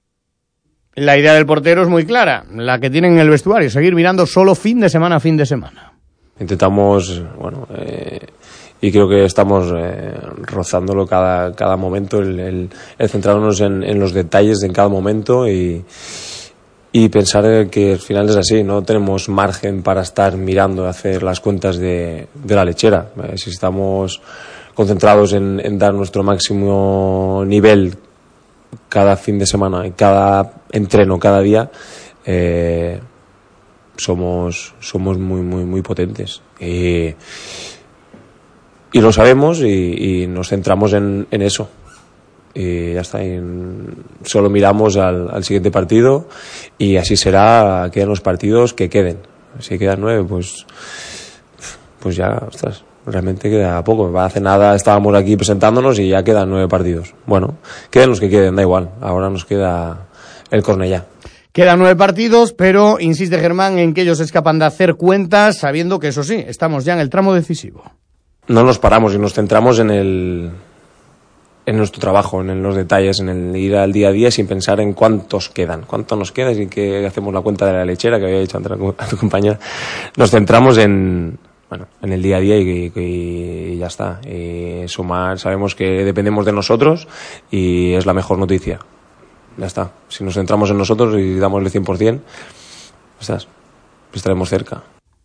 La idea del portero es muy clara, la que tienen en el vestuario, seguir mirando solo fin de semana a fin de semana. Intentamos, bueno, eh, y creo que estamos eh, rozándolo cada, cada momento, el, el, el centrarnos en, en los detalles de cada momento y, y pensar que al final es así, no tenemos margen para estar mirando, hacer las cuentas de, de la lechera. Eh, si estamos concentrados en, en dar nuestro máximo nivel cada fin de semana, cada entreno, cada día, eh, somos somos muy muy muy potentes y, y lo sabemos y, y nos centramos en, en eso y ya está. Y solo miramos al, al siguiente partido y así será, quedan los partidos que queden. Si quedan nueve, pues pues ya, ostras, realmente queda poco. Hace nada estábamos aquí presentándonos y ya quedan nueve partidos. Bueno, queden los que queden, da igual. Ahora nos queda el Cornellá. Quedan nueve partidos, pero insiste Germán en que ellos escapan de hacer cuentas, sabiendo que, eso sí, estamos ya en el tramo decisivo. No nos paramos y nos centramos en el en nuestro trabajo, en los detalles, en el ir al día a día sin pensar en cuántos quedan, cuánto nos queda y que hacemos la cuenta de la lechera que había dicho antes a tu compañera. Nos centramos en, bueno, en el día a día y, y, y ya está. Y sumar, sabemos que dependemos de nosotros y es la mejor noticia. Ya está. Si nos centramos en nosotros y damos el cien por ciento, ¿estás? Estaremos cerca.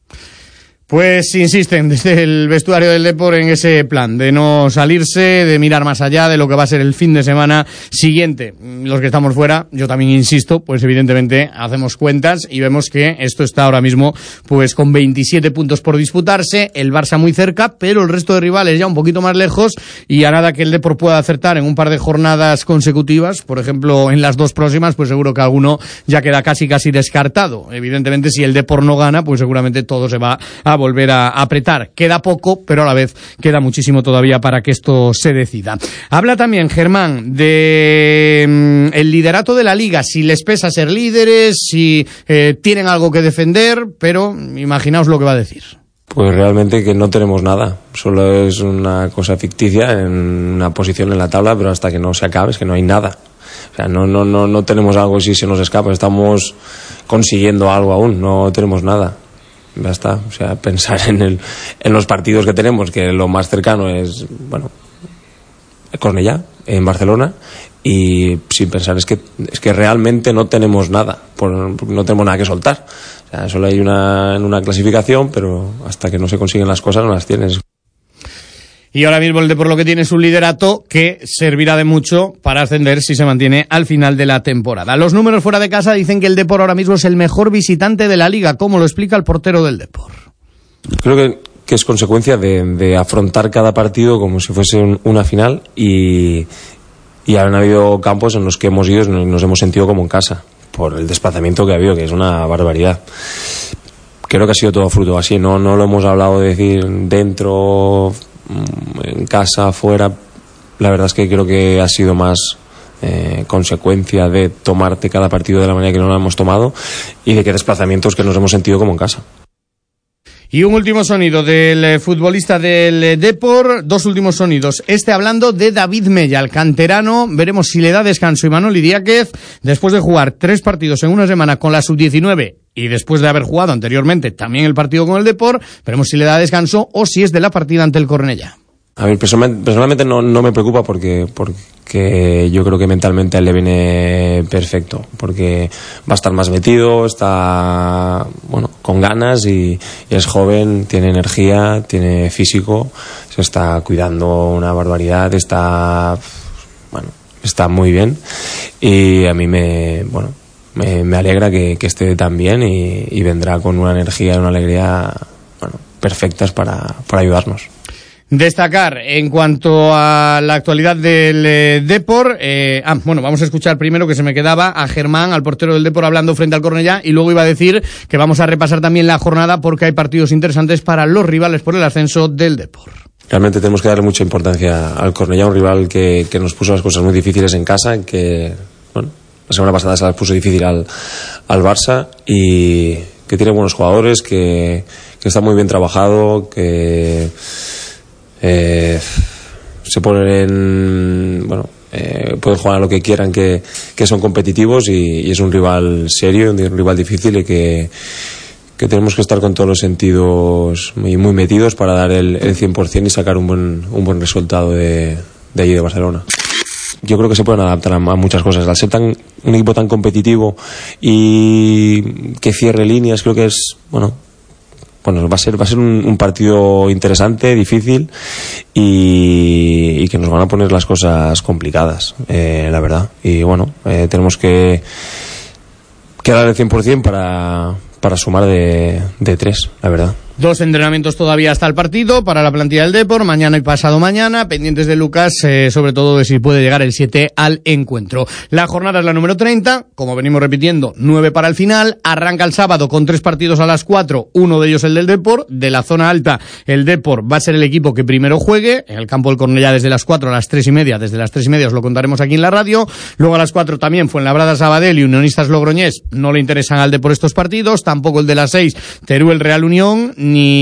Pues insisten desde el vestuario del Depor en ese plan de no salirse, de mirar más allá de lo que va a ser el fin de semana siguiente. Los que estamos fuera, yo también insisto, pues evidentemente hacemos cuentas y vemos que esto está ahora mismo pues con veintisiete puntos por disputarse, el Barça muy cerca, pero el resto de rivales ya un poquito más lejos y a nada que el Depor pueda acertar en un par de jornadas consecutivas, por ejemplo en las dos próximas, pues seguro que alguno ya queda casi casi descartado. Evidentemente si el Depor no gana, pues seguramente todo se va a volver a apretar. Queda poco, pero a la vez queda muchísimo todavía para que esto se decida. Habla también Germán de mm, el liderato de la Liga, si les pesa ser líderes, si eh, tienen algo que defender, pero imaginaos lo que va a decir. Pues realmente que no tenemos nada, solo es una cosa ficticia en una posición en la tabla, pero hasta que no se acabe es que no hay nada. O sea, no, no, no, no tenemos algo si se nos escapa, estamos consiguiendo algo aún, no tenemos nada. Ya está, o sea, pensar en el en los partidos que tenemos, que lo más cercano es, bueno, Cornellá, en Barcelona, y sin pensar es que es que realmente no tenemos nada, por, no tenemos nada que soltar. O sea, solo hay una en una clasificación, pero hasta que no se consiguen las cosas no las tienes. Y ahora mismo el Depor lo que tiene es un liderato que servirá de mucho para ascender si se mantiene al final de la temporada. Los números fuera de casa dicen que el Depor ahora mismo es el mejor visitante de la Liga, como lo explica el portero del Depor. Creo que, que es consecuencia de, de afrontar cada partido como si fuese un, una final y, y han habido campos en los que hemos ido y nos hemos sentido como en casa por el desplazamiento que ha habido, que es una barbaridad. Creo que ha sido todo fruto así, no, no lo hemos hablado de decir dentro, en casa, fuera. La verdad es que creo que ha sido más eh, consecuencia de tomarte cada partido de la manera que no lo hemos tomado y de que desplazamientos que nos hemos sentido como en casa. Y un último sonido del futbolista del Depor, dos últimos sonidos. Este hablando de David Mella, el canterano. Veremos si le da descanso Imanol Idiáquez después de jugar tres partidos en una semana con la sub diecinueve y después de haber jugado anteriormente también el partido con el Depor. Veremos si le da descanso o si es de la partida ante el Cornellá. A ver, personalmente, personalmente no, no me preocupa porque, porque yo creo que mentalmente a él le viene perfecto, porque va a estar más metido, está bueno con ganas y, y es joven, tiene energía, tiene físico, se está cuidando una barbaridad, está bueno, está muy bien y a mí me bueno me, me alegra que, que esté tan bien y, y vendrá con una energía y una alegría bueno perfectas para, para ayudarnos. Destacar en cuanto a la actualidad del eh, Depor, eh, ah, bueno, vamos a escuchar primero que se me quedaba a Germán, al portero del Depor, hablando frente al Cornellá, y luego iba a decir que vamos a repasar también la jornada porque hay partidos interesantes para los rivales por el ascenso del Depor. Realmente tenemos que darle mucha importancia al Cornellá, un rival que, que nos puso las cosas muy difíciles en casa, que bueno, la semana pasada se las puso difícil al, al Barça y que tiene buenos jugadores, que, que está muy bien trabajado, que Eh, se ponen en bueno eh, pueden jugar a lo que quieran, que, que son competitivos y, y es un rival serio, un rival difícil y que, que tenemos que estar con todos los sentidos muy, muy metidos para dar el, el cien por ciento y sacar un buen, un buen resultado de, de allí de Barcelona. Yo creo que se pueden adaptar a, a muchas cosas. Al ser tan, un equipo tan competitivo y que cierre líneas, creo que es bueno Bueno, va a ser va a ser un, un partido interesante, difícil y, y que nos van a poner las cosas complicadas, eh, la verdad. Y bueno, eh, tenemos que, que dar el cien por ciento para, para sumar de, de tres, la verdad. Dos entrenamientos todavía hasta el partido para la plantilla del Depor, mañana y pasado mañana, pendientes de Lucas, eh, sobre todo de si puede llegar el siete al encuentro. La jornada es la número treinta, como venimos repitiendo, nueve para el final, arranca el sábado con tres partidos a las cuatro, uno de ellos el del Depor, de la zona alta el Depor va a ser el equipo que primero juegue, en el campo del Cornellá desde las cuatro a las tres y media, desde las tres y media os lo contaremos aquí en la radio, luego a las cuatro también Fuenlabrada Sabadell y Unionistas Logroñés, no le interesan al Depor estos partidos, tampoco el de las seis, Teruel Real Unión,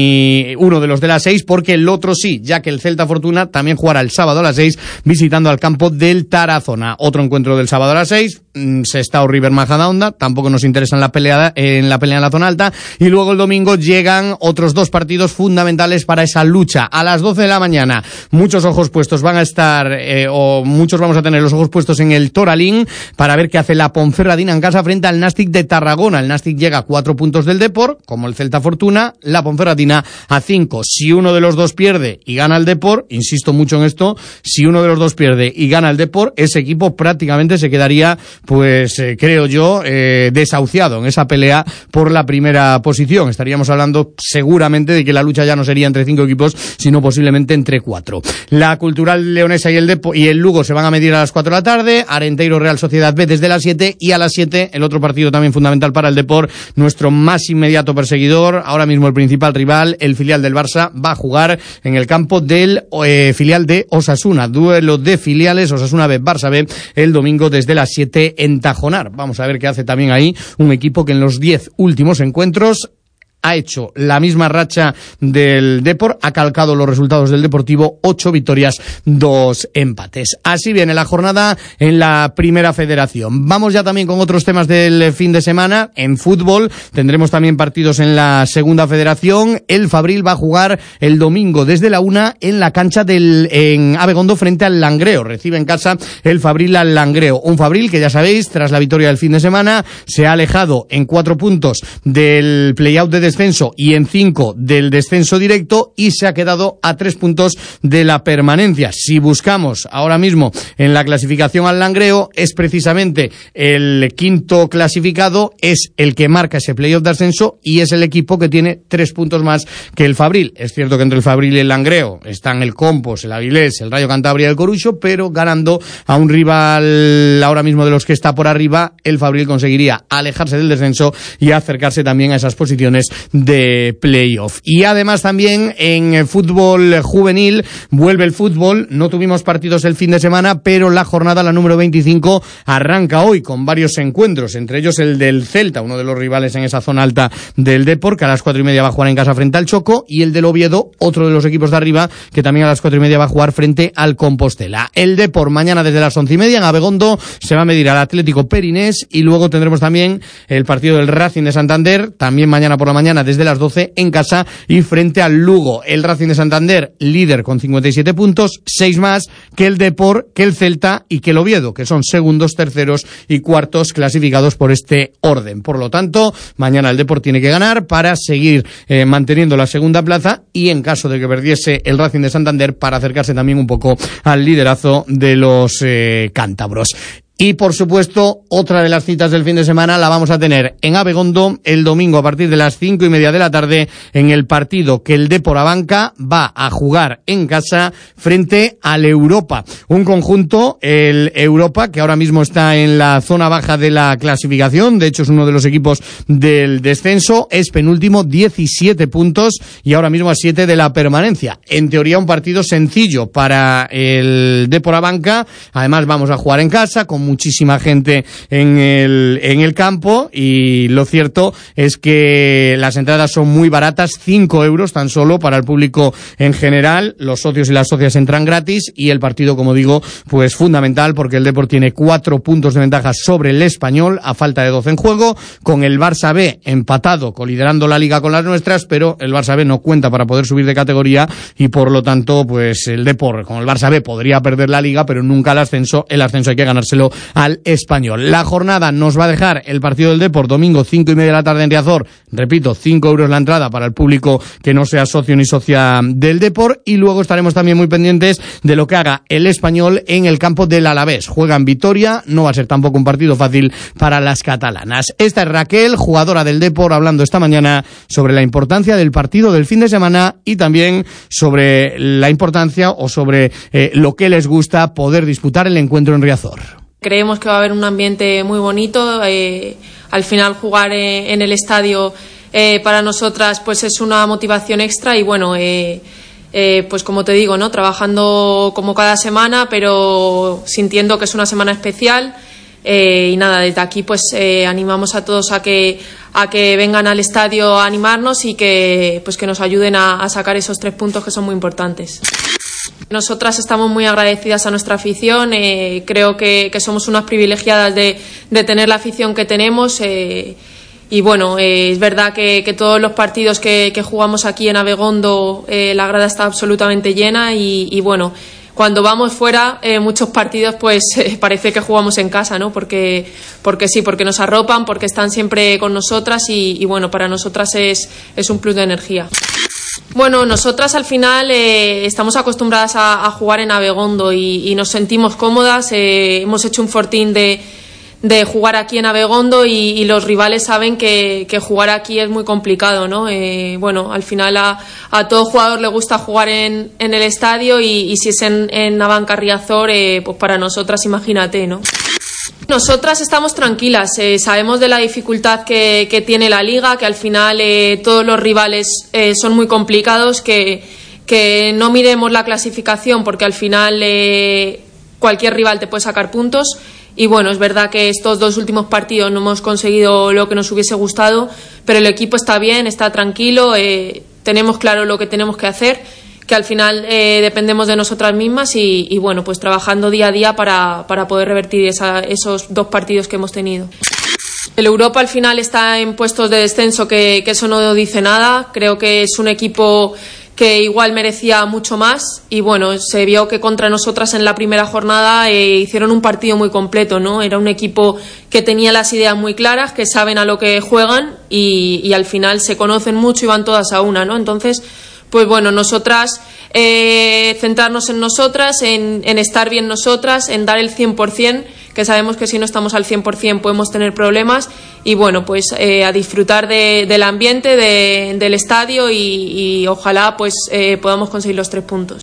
ni uno de los de las seis, porque el otro sí, ya que el Celta Fortuna también jugará el sábado a las seis, visitando al campo del Tarazona. Otro encuentro del sábado a las seis, Sestao River Majadahonda, tampoco nos interesa en la pelea en la pelea en la zona alta, y luego el domingo llegan otros dos partidos fundamentales para esa lucha. A las doce de la mañana, muchos ojos puestos van a estar, eh, o muchos vamos a tener los ojos puestos en el Toralín, para ver qué hace la Ponferradina en casa frente al Nàstic de Tarragona. El Nàstic llega a cuatro puntos del Depor, como el Celta Fortuna, la Ponferradina a cinco. Si uno de los dos pierde y gana el Depor, insisto mucho en esto, si uno de los dos pierde y gana el Depor, ese equipo prácticamente se quedaría, pues eh, creo yo, eh, desahuciado en esa pelea por la primera posición. Estaríamos hablando seguramente de que la lucha ya no sería entre cinco equipos, sino posiblemente entre cuatro. La Cultural Leonesa y el Depor y el Lugo se van a medir a las cuatro de la tarde, Arenteiro Real Sociedad B desde las siete, y a las siete el otro partido también fundamental para el Depor, nuestro más inmediato perseguidor, ahora mismo el principal rival, el filial del Barça, va a jugar en el campo del eh, filial de Osasuna, duelo de filiales, Osasuna B, Barça B, el domingo desde las siete en Tajonar. Vamos a ver qué hace también ahí un equipo que en los diez últimos encuentros ha hecho la misma racha del Depor, ha calcado los resultados del Deportivo, ocho victorias, dos empates. Así viene la jornada en la Primera Federación. Vamos ya también con otros temas del fin de semana. En fútbol tendremos también partidos en la Segunda Federación. El Fabril va a jugar el domingo desde la una en la cancha del en Abegondo frente al Langreo. Recibe en casa el Fabril al Langreo. Un Fabril que ya sabéis, tras la victoria del fin de semana, se ha alejado en cuatro puntos del play-out de descenso y en cinco del descenso directo, y se ha quedado a tres puntos de la permanencia. Si buscamos ahora mismo en la clasificación al Langreo, es precisamente el quinto clasificado, es el que marca ese playoff de ascenso y es el equipo que tiene tres puntos más que el Fabril. Es cierto que entre el Fabril y el Langreo están el Compos, el Avilés, el Rayo Cantabria y el Corucho, pero ganando a un rival ahora mismo de los que está por arriba, el Fabril conseguiría alejarse del descenso y acercarse también a esas posiciones de playoff. Y además también en fútbol juvenil vuelve el fútbol. No tuvimos partidos el fin de semana, pero la jornada, la número veinticinco, arranca hoy con varios encuentros, entre ellos el del Celta, uno de los rivales en esa zona alta del Depor, que a las cuatro y media va a jugar en casa frente al Choco, y el del Oviedo, otro de los equipos de arriba, que también a las cuatro y media va a jugar frente al Compostela. El Depor mañana desde las once y media en Abegondo se va a medir al Atlético Perinés, y luego tendremos también el partido del Racing de Santander, también mañana por la mañana desde las doce en casa y frente al Lugo. El Racing de Santander, líder con cincuenta y siete puntos, seis más que el Depor, que el Celta y que el Oviedo, que son segundos, terceros y cuartos clasificados por este orden. Por lo tanto, mañana el Depor tiene que ganar para seguir eh, manteniendo la segunda plaza, y en caso de que perdiese el Racing de Santander, para acercarse también un poco al liderazo de los eh, cántabros. Y, por supuesto, otra de las citas del fin de semana la vamos a tener en Abegondo el domingo a partir de las cinco y media de la tarde, en el partido que el Depor Abanca va a jugar en casa frente al Europa. Un conjunto, el Europa, que ahora mismo está en la zona baja de la clasificación. De hecho, es uno de los equipos del descenso. Es penúltimo, diecisiete puntos, y ahora mismo a siete de la permanencia. En teoría, un partido sencillo para el Depor Abanca. Además, vamos a jugar en casa, con muchísima gente en el en el campo, y lo cierto es que las entradas son muy baratas, cinco euros tan solo para el público en general. Los socios y las socias entran gratis, y el partido, como digo, pues fundamental, porque el Depor tiene cuatro puntos de ventaja sobre el Español a falta de doce en juego, con el Barça B empatado, coliderando la liga con las nuestras, pero el Barça B no cuenta para poder subir de categoría, y por lo tanto pues el Depor con el Barça B podría perder la liga, pero nunca el ascenso. El ascenso hay que ganárselo al Español. La jornada nos va a dejar el partido del Depor domingo cinco y media de la tarde en Riazor. Repito, cinco euros la entrada para el público que no sea socio ni socia del Depor, y luego estaremos también muy pendientes de lo que haga el Español en el campo del Alavés. Juega en Vitoria, no va a ser tampoco un partido fácil para las catalanas. Esta es Raquel, jugadora del Depor, hablando esta mañana sobre la importancia del partido del fin de semana y también sobre la importancia o sobre eh, lo que les gusta poder disputar el encuentro en Riazor. Creemos que va a haber un ambiente muy bonito. Eh, al final jugar eh, en el estadio eh, para nosotras pues es una motivación extra y bueno, eh, eh, pues como te digo, ¿no? Trabajando como cada semana, pero sintiendo que es una semana especial. Eh, y nada, desde aquí pues eh, animamos a todos a que a que vengan al estadio a animarnos y que pues que nos ayuden a, a sacar esos tres puntos que son muy importantes. Nosotras estamos muy agradecidas a nuestra afición, eh, creo que, que somos unas privilegiadas de, de tener la afición que tenemos eh, y bueno, eh, es verdad que, que todos los partidos que, que jugamos aquí en Abegondo eh, la grada está absolutamente llena y, y bueno, cuando vamos fuera, eh, muchos partidos, pues eh, parece que jugamos en casa, ¿no? Porque, porque sí, porque nos arropan, porque están siempre con nosotras y, y bueno, para nosotras es, es un plus de energía. Bueno, nosotras al final eh, estamos acostumbradas a, a jugar en Abegondo y, y nos sentimos cómodas. Eh, hemos hecho un fortín de, de jugar aquí en Abegondo y, y los rivales saben que, que jugar aquí es muy complicado, ¿no? Eh, bueno, al final a, a todo jugador le gusta jugar en, en el estadio y, y si es en, en Abanca Riazor, eh, pues para nosotras imagínate, ¿no? Nosotras estamos tranquilas, eh, sabemos de la dificultad que, que tiene la liga, que al final eh, todos los rivales eh, son muy complicados, que, que no miremos la clasificación porque al final eh, cualquier rival te puede sacar puntos y bueno, es verdad que estos dos últimos partidos no hemos conseguido lo que nos hubiese gustado, pero el equipo está bien, está tranquilo, eh, tenemos claro lo que tenemos que hacer, que al final eh, dependemos de nosotras mismas y, y bueno, pues trabajando día a día para, para poder revertir esa, esos dos partidos que hemos tenido. El Europa al final está en puestos de descenso, que, que eso no dice nada. Creo que es un equipo que igual merecía mucho más y bueno, se vio que contra nosotras en la primera jornada eh, hicieron un partido muy completo, ¿no? Era un equipo que tenía las ideas muy claras, que saben a lo que juegan y, y al final se conocen mucho y van todas a una, ¿no? Entonces, pues bueno, nosotras eh, centrarnos en nosotras, en, en estar bien nosotras, en dar el cien por ciento, que sabemos que si no estamos al cien por ciento podemos tener problemas y bueno, pues eh, a disfrutar de, del ambiente, de, del estadio y, y ojalá pues eh, podamos conseguir los tres puntos.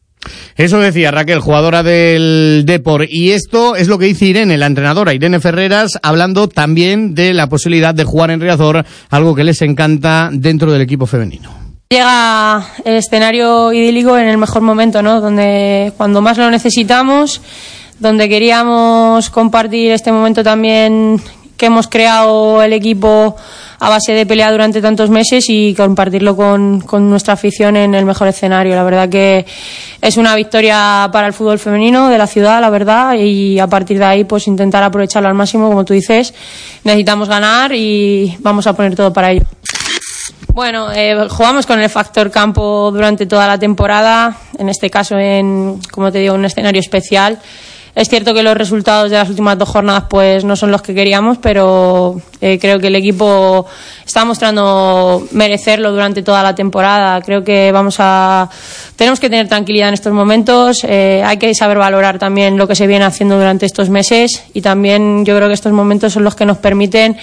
Eso decía Raquel, jugadora del Depor, y esto es lo que dice Irene, la entrenadora Irene Ferreras, hablando también de la posibilidad de jugar en Riazor, algo que les encanta dentro del equipo femenino. Llega el escenario idílico en el mejor momento, ¿no? Donde cuando más lo necesitamos, donde queríamos compartir este momento también que hemos creado el equipo a base de pelea durante tantos meses y compartirlo con, con nuestra afición en el mejor escenario. La verdad que es una victoria para el fútbol femenino de la ciudad, la verdad, y a partir de ahí pues intentar aprovecharlo al máximo, como tú dices. Necesitamos ganar y vamos a poner todo para ello. Bueno, eh, jugamos con el factor campo durante toda la temporada, en este caso en, como te digo, un escenario especial. Es cierto que los resultados de las últimas dos jornadas pues no son los que queríamos, pero eh, creo que el equipo está mostrando merecerlo durante toda la temporada. Creo que vamos a tenemos que tener tranquilidad en estos momentos. Eh, hay que saber valorar también lo que se viene haciendo durante estos meses y también yo creo que estos momentos son los que nos permiten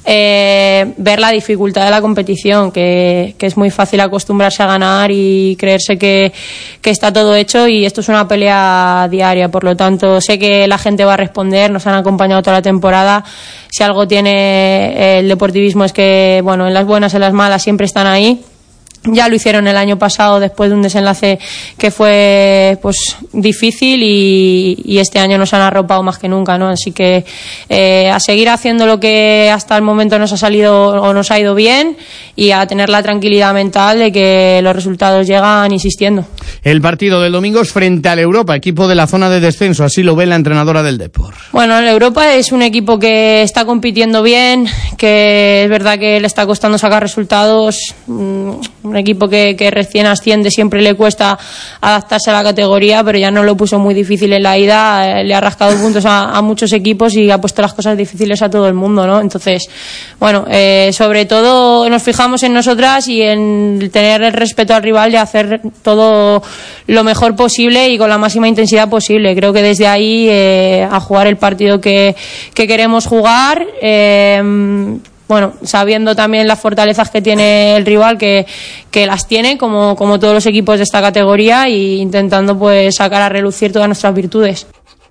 eh, ver la dificultad de la competición, que, que es muy fácil acostumbrarse a ganar y creerse que, que está todo hecho, y esto es una pelea diaria. Por lo tanto, sé que la gente va a responder, nos han acompañado toda la temporada. Si algo tiene el deportivismo es que, bueno, en las buenas, en las malas siempre están ahí. Ya lo hicieron el año pasado después de un desenlace que fue pues difícil y, y este año nos han arropado más que nunca, ¿no? Así que eh, a seguir haciendo lo que hasta el momento nos ha salido o nos ha ido bien y a tener la tranquilidad mental de que los resultados llegan insistiendo. El partido del domingo es frente al Europa, equipo de la zona de descenso, así lo ve la entrenadora del Depor. Bueno, el Europa es un equipo que está compitiendo bien, que es verdad que le está costando sacar resultados, un equipo que, que recién asciende siempre le cuesta adaptarse a la categoría, pero ya no lo puso muy difícil en la ida, le ha rascado puntos a, a muchos equipos y ha puesto las cosas difíciles a todo el mundo, ¿no? Entonces, bueno, eh, sobre todo nos fijamos en nosotras y en tener el respeto al rival y hacer todo lo mejor posible y con la máxima intensidad posible. Creo que desde ahí eh, a jugar el partido que, que queremos jugar, eh, bueno, sabiendo también las fortalezas que tiene el rival, que, que las tiene como, como todos los equipos de esta categoría, e intentando pues sacar a relucir todas nuestras virtudes.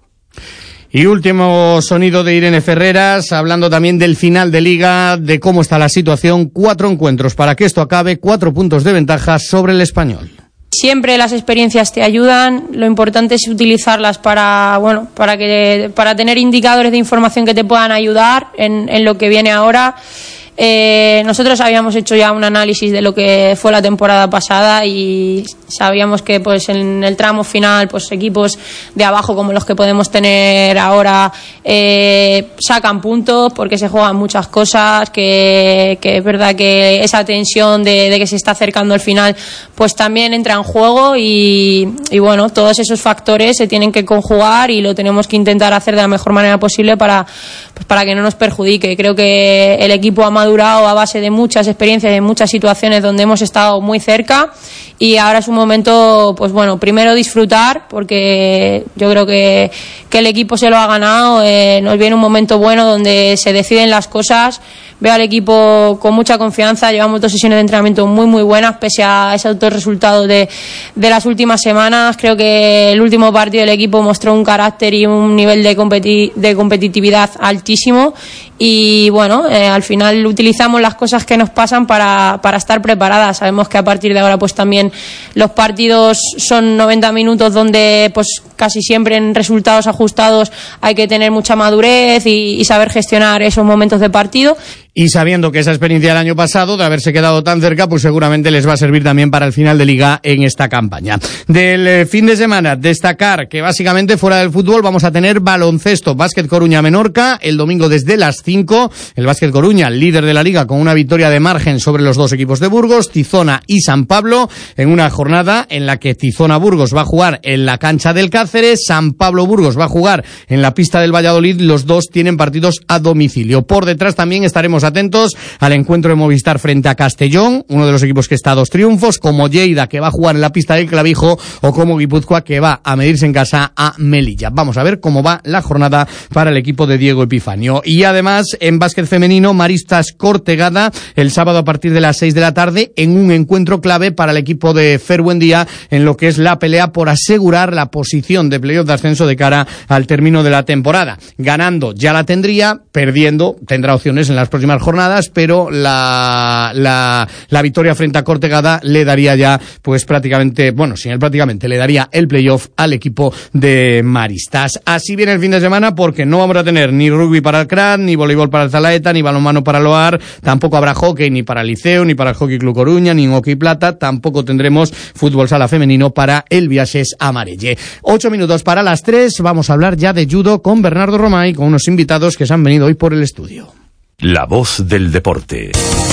Y último sonido de Irene Ferreras, hablando también del final de Liga, de cómo está la situación. Cuatro encuentros para que esto acabe, cuatro puntos de ventaja sobre el Español. Siempre las experiencias te ayudan, lo importante es utilizarlas para, bueno, para que, para tener indicadores de información que te puedan ayudar en, en lo que viene ahora. Eh, nosotros habíamos hecho ya un análisis de lo que fue la temporada pasada y sabíamos que pues en el tramo final pues equipos de abajo como los que podemos tener ahora eh, sacan puntos porque se juegan muchas cosas, que, que es verdad que esa tensión de, de que se está acercando el final pues también entra en juego y, y bueno, todos esos factores se tienen que conjugar y lo tenemos que intentar hacer de la mejor manera posible para, pues para que no nos perjudique. Creo que el equipo ha madurado a base de muchas experiencias y de muchas situaciones donde hemos estado muy cerca y ahora es un momento, pues bueno, primero disfrutar porque yo creo que, que el equipo se lo ha ganado, eh, nos viene un momento bueno donde se deciden las cosas. Veo al equipo con mucha confianza, llevamos dos sesiones de entrenamiento muy muy buenas pese a esos dos resultados de, de las últimas semanas. Creo que el último partido del equipo mostró un carácter y un nivel de, competi- de competitividad altísimo y bueno, eh, al final utilizamos las cosas que nos pasan para, para estar preparadas. Sabemos que a partir de ahora pues también los partidos son noventa minutos donde pues casi siempre en resultados ajustados hay que tener mucha madurez y, y saber gestionar esos momentos de partido. Y sabiendo que esa experiencia del año pasado, de haberse quedado tan cerca, pues seguramente les va a servir también para el final de Liga en esta campaña. Del eh, fin de semana, destacar que básicamente fuera del fútbol vamos a tener baloncesto. Básquet Coruña-Menorca, el domingo desde las cinco. El Básquet Coruña, líder de la Liga, con una victoria de margen sobre los dos equipos de Burgos, Tizona y San Pablo, en una jornada en la que Tizona-Burgos va a jugar en la cancha del Cáceres, San Pablo-Burgos va a jugar en la pista del Valladolid. Los dos tienen partidos a domicilio. Por detrás también estaremos atentos al encuentro de Movistar frente a Castellón, uno de los equipos que está a dos triunfos, como Lleida, que va a jugar en la pista del Clavijo, o como Guipúzcoa, que va a medirse en casa a Melilla. Vamos a ver cómo va la jornada para el equipo de Diego Epifanio. Y además, en básquet femenino, Maristas Cortegada, el sábado a partir de las seis de la tarde, en un encuentro clave para el equipo de Fer Buendía, en lo que es la pelea por asegurar la posición de playoff de ascenso de cara al término de la temporada. Ganando ya la tendría, perdiendo tendrá opciones en las próximas jornadas, pero la, la, la victoria frente a Cortegada le daría ya, pues prácticamente, bueno, sin él prácticamente, le daría el playoff al equipo de Maristas. Así viene el fin de semana porque no vamos a tener ni rugby para el C R A D, ni voleibol para el Zalaeta, ni balonmano para el O A R, tampoco habrá hockey ni para el Liceo, ni para el Hockey Club Coruña, ni en Hockey Plata, tampoco tendremos fútbol sala femenino para el Viaxes Amarelle. Ocho minutos para las tres, vamos a hablar ya de judo con Bernardo Romay, con unos invitados que se han venido hoy por el estudio. La voz del deporte.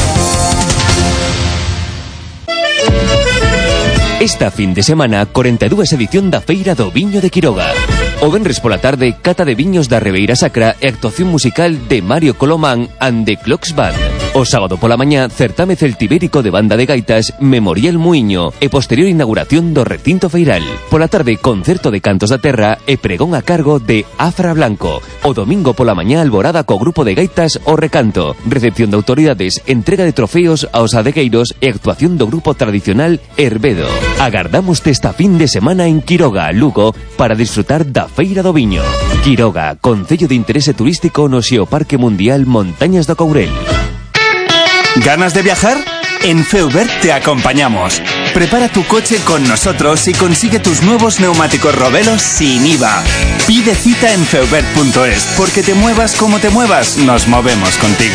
Esta fin de semana, cuarenta e dúas edición da Feira do Viño de Quiroga. O venres pola tarde, cata de viños da Ribeira Sacra e actuación musical de Mario Colomán and the Clocks Band. O sábado pola mañá, certame celtibérico de banda de gaitas Memorial Muiño e posterior inauguración do recinto feiral. Pola tarde, concerto de cantos da terra e pregón a cargo de Afra Blanco. O domingo pola mañá, alborada co grupo de gaitas O Recanto. Recepción de autoridades, entrega de trofeos aos adegueiros e actuación do grupo tradicional Herbedo. Agardámoste esta fin de semana en Quiroga, Lugo, para disfrutar da Feira do Viño. Quiroga, concello de interese turístico no Xeoparque Mundial Montañas do Courel. ¿Ganas de viajar? En Feubert te acompañamos. Prepara tu coche con nosotros y consigue tus nuevos neumáticos Robelos sin I V A. Pide cita en feubert punto es, porque te muevas como te muevas, nos movemos contigo.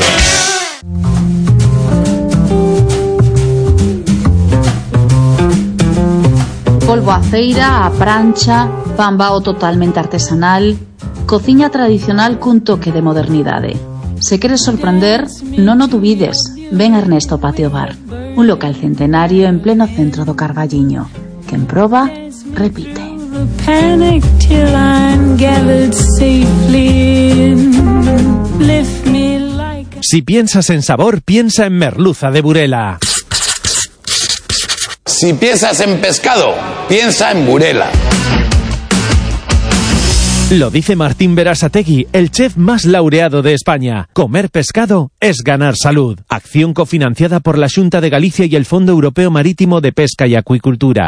polvo a feira, a prancha, pan bao totalmente artesanal, cociña tradicional cun toque de modernidade. Se queres sorprender, non o dubides. Ven a Ernesto Patio Bar, un local centenario en pleno centro do Carballiño. Quen proba, repite. Si piensas en sabor, piensa en merluza de Burela. Si piensas en pescado, piensa en Burela. Lo dice Martín Berasategui, el chef más laureado de España. Comer pescado es ganar salud. Acción cofinanciada por la Xunta de Galicia y el Fondo Europeo Marítimo de Pesca y Acuicultura.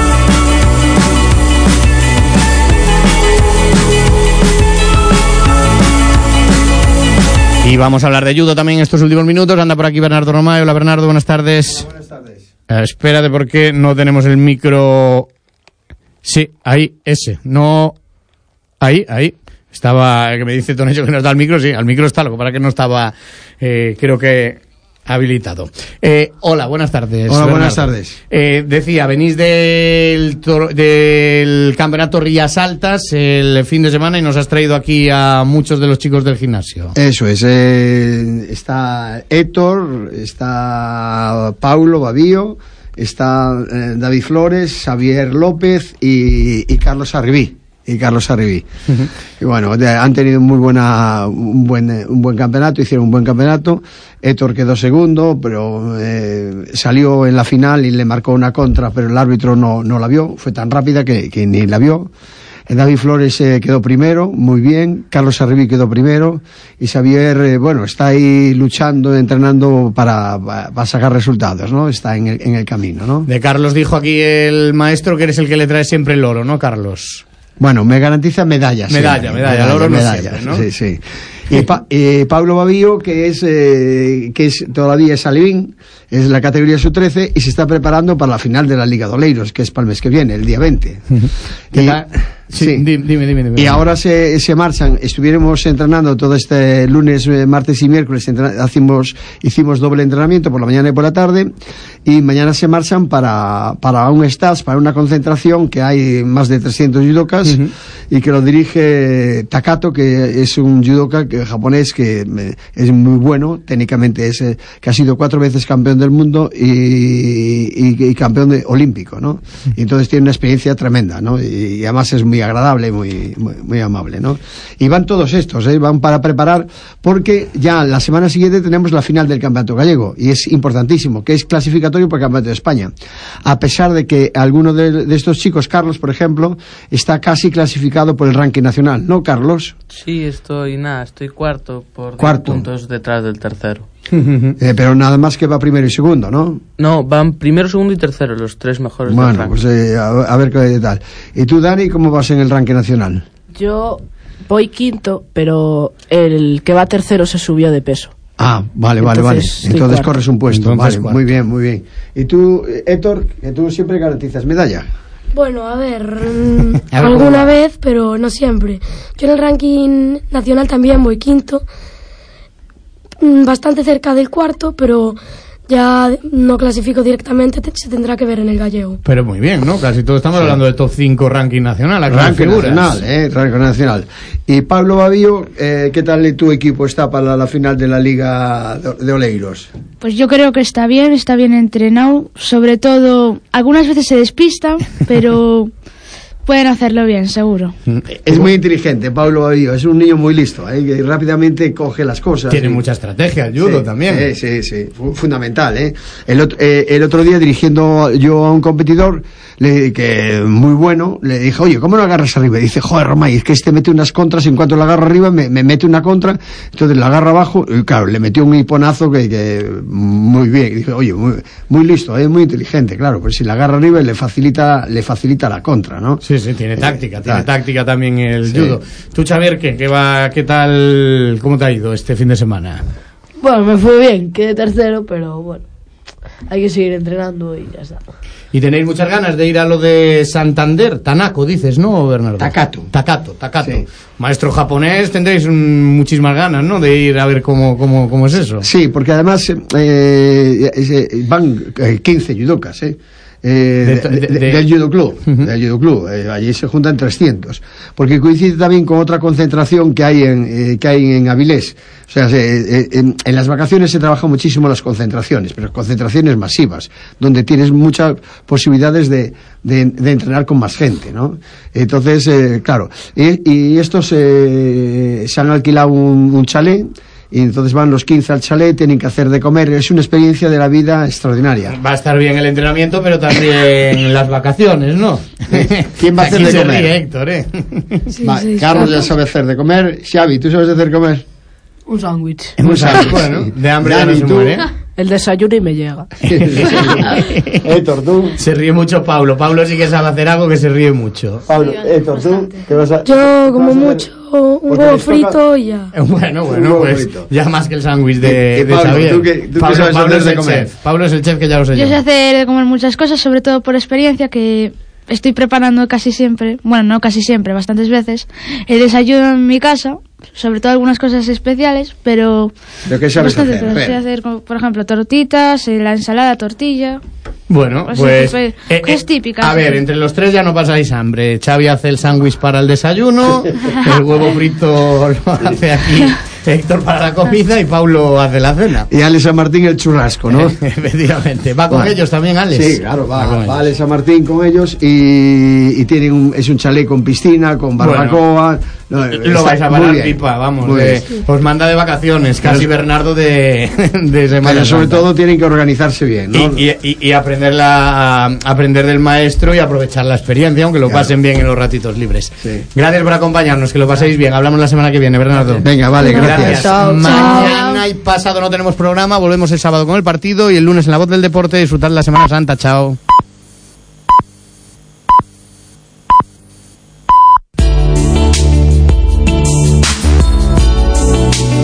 Y vamos a hablar de judo también en estos últimos minutos. Anda por aquí Bernardo Romay. Hola Bernardo, buenas tardes. Buenas tardes. Eh, espérate porque no tenemos el micro... Sí, ahí, ese. No... Ahí, ahí. Estaba... Que me dice Tonecho que no está al micro. Sí, al micro está, lo que para que no estaba... Eh, creo que... habilitado. Eh, hola, buenas tardes. Hola, Bernardo. buenas tardes. Eh, decía, venís del, tor- del campeonato Rías Altas el fin de semana y nos has traído aquí a muchos de los chicos del gimnasio. Eso es. Eh, está Héctor, está Paulo Babío, está eh, David Flores, Xavier López y, y Carlos Arribí. Y Carlos Arribí. Uh-huh. Y bueno, de, han tenido muy buena, un buen, un buen campeonato, hicieron un buen campeonato. Héctor quedó segundo, pero eh, salió en la final y le marcó una contra, pero el árbitro no, no la vio, fue tan rápida que, que ni la vio. David Flores eh, quedó primero, muy bien. Carlos Arribí quedó primero. Y Xavier, eh, bueno, está ahí luchando, entrenando para, para sacar resultados, ¿no? Está en el, en el camino, ¿no? De Carlos dijo aquí el maestro que eres el que le trae siempre el oro, ¿no, Carlos? Bueno, me garantiza medallas. Medalla, siempre. medalla, medalla, el oro no medallas, siempre, ¿no? Sí, sí. Y pa, eh, Pablo Babío, que es eh, que es todavía es alevín, es la categoría sub trece y se está preparando para la final de la Liga de Oleiros, que es para el mes que viene, el día veinte. ¿Qué y, tal? Sí, sí. Dime, dime, dime, dime. Y ahora se, se marchan, estuvimos entrenando todo este lunes, martes y miércoles, entrena, hacimos, hicimos doble entrenamiento por la mañana y por la tarde, y mañana se marchan para, para un stats, para una concentración que hay más de trescientos judocas, uh-huh. y que lo dirige Takato, que es un judoka que, japonés que es muy bueno, técnicamente es, que ha sido cuatro veces campeón del mundo y, y, y campeón de, olímpico, ¿no? Y entonces tiene una experiencia tremenda, ¿no? Y, y además es muy agradable, muy, muy, muy amable, ¿no? Y van todos estos, ¿eh? Van para preparar, porque ya la semana siguiente tenemos la final del Campeonato Gallego, y es importantísimo, que es clasificatorio para el Campeonato de España. A pesar de que alguno de, de estos chicos, Carlos, por ejemplo, está casi clasificado por el ranking nacional, ¿no, Carlos? Sí, estoy, nada, estoy cuarto, por cuarto. diez puntos detrás del tercero. eh, pero nada más que va primero y segundo, ¿no? No, van primero, segundo y tercero, los tres mejores bueno, del ranking. Pues eh, a, a ver qué tal. ¿Y tú, Dani, cómo vas en el ranking nacional? Yo voy quinto, pero el que va tercero se subió de peso. Ah, vale, vale, Entonces, vale. Entonces cuarto. corres un puesto. Entonces, vale, cuarto. muy bien, muy bien. ¿Y tú, Héctor, que tú siempre garantizas medalla? Bueno, a ver, mmm, a ver alguna cómo... vez, pero no siempre. Yo en el ranking nacional también voy quinto, mmm, bastante cerca del cuarto, pero ya no clasifico directamente, te, se tendrá que ver en el gallego. Pero muy bien, ¿no? Casi todos estamos sí. hablando del top cinco ranking nacional. Aquí ranking nacional, eh, ranking nacional. Y Pablo Babío, eh, ¿qué tal tu equipo está para la, la final de la Liga de, de Oleiros? Pues yo creo que está bien, está bien entrenado, sobre todo, algunas veces se despista, pero pueden hacerlo bien, seguro. Es muy inteligente, Pablo Babío, es un niño muy listo, ¿eh? Que rápidamente coge las cosas. Tiene y... mucha estrategia, el judo sí, también. Sí, sí, sí, fundamental, ¿eh? El, otro, eh, el otro día, dirigiendo yo a un competidor, le, que muy bueno, le dije, oye, ¿cómo lo agarras arriba? Y dice, joder, Romay, es que este mete unas contras, en cuanto lo agarro arriba, me, me mete una contra, entonces la agarro abajo, y claro, le metió un hiponazo que, que muy bien. Y dije, oye, muy, muy listo, ¿eh? Muy inteligente, claro, pues si la agarra arriba le facilita, le facilita la contra, ¿no? Sí, sí, tiene táctica, eh, tiene claro. táctica también el sí. judo. Tú, Xavier, ¿qué, qué va, qué tal, cómo te ha ido este fin de semana? Bueno, me fue bien, quedé tercero, pero bueno, hay que seguir entrenando y ya está. Y tenéis muchas ganas de ir a lo de Santander, Tanako, dices, ¿no, Bernardo? Takato. Takato, Takato. Sí. Maestro japonés, tendréis un, muchísimas ganas, ¿no?, de ir a ver cómo, cómo, cómo es eso. Sí, porque además eh, eh, van quince judocas, ¿eh? Eh, de, de, de, de, del Judo Club, uh-huh. del Judo Club. Eh, allí se juntan trescientos, porque coincide también con otra concentración que hay en, eh, que hay en Avilés. O sea, se, eh, en, en las vacaciones se trabaja muchísimo las concentraciones, pero concentraciones masivas, donde tienes muchas posibilidades de, de, de entrenar con más gente, ¿no? Entonces, eh, claro, y, y estos eh, se han alquilado un, un chalet. Y entonces van los quince al chalet, tienen que hacer de comer. Es una experiencia de la vida extraordinaria. Va a estar bien el entrenamiento, pero también las vacaciones, ¿no? ¿Quién va a hacer de comer? Ríe, Héctor, ¿eh? Sí, va, sí, Carlos claro. ya sabe hacer de comer. Xavi, ¿tú sabes hacer comer? Un sándwich. Un sándwich, bueno, de hambre ya no se muere. El desayuno y me llega. Héctor, tú. Se ríe mucho Pablo. Pablo sí que sabe hacer algo que se ríe mucho. Pablo, Héctor, tú. ¿Qué vas a, Yo, como mucho, un huevo frito y ya. Bueno, bueno, pues frito. Ya más que el sándwich de, ¿Qué, qué, de Pablo, Xavier. ¿tú qué, tú Pablo, qué sabes Pablo hacer es de el comer? chef. Pablo es el chef que ya lo sé yo. Yo sé hacer de comer muchas cosas, sobre todo por experiencia, que estoy preparando casi siempre, bueno, no casi siempre, bastantes veces, el desayuno en mi casa, sobre todo algunas cosas especiales, pero... ¿Pero qué sabes bastante, hacer? pero sé hacer, como, por ejemplo, tortitas, eh, la ensalada, tortilla... Bueno, Pues pues... sí, eh, cosas típicas. A ver, entre los tres ya no pasáis hambre. Xavi hace el sándwich para el desayuno, el huevo frito lo hace aquí Héctor para la comida y Paulo hace la cena. Y Alex San Martín el churrasco, ¿no? Efectivamente. ¿Va con Bueno. ellos también, Alex? Sí, claro, va, Va con va Alex San Martín con ellos y, y tienen un, es un chalet con piscina, con barbacoa. No, Lo vais a parar pipa, vamos. De, os manda de vacaciones, casi Pero, Bernardo de, de Semana pero sobre Santa. todo tienen que organizarse bien, ¿no? Y, y, y aprender, la, aprender del maestro y aprovechar la experiencia, aunque lo Claro. pasen bien en los ratitos libres. Sí. Gracias por acompañarnos, que lo paséis bien. Hablamos la semana que viene, Bernardo. Venga, vale, gracias. Chao, Mañana y pasado no tenemos programa, volvemos el sábado con el partido y el lunes en La Voz del Deporte. Disfrutar la Semana Santa, chao.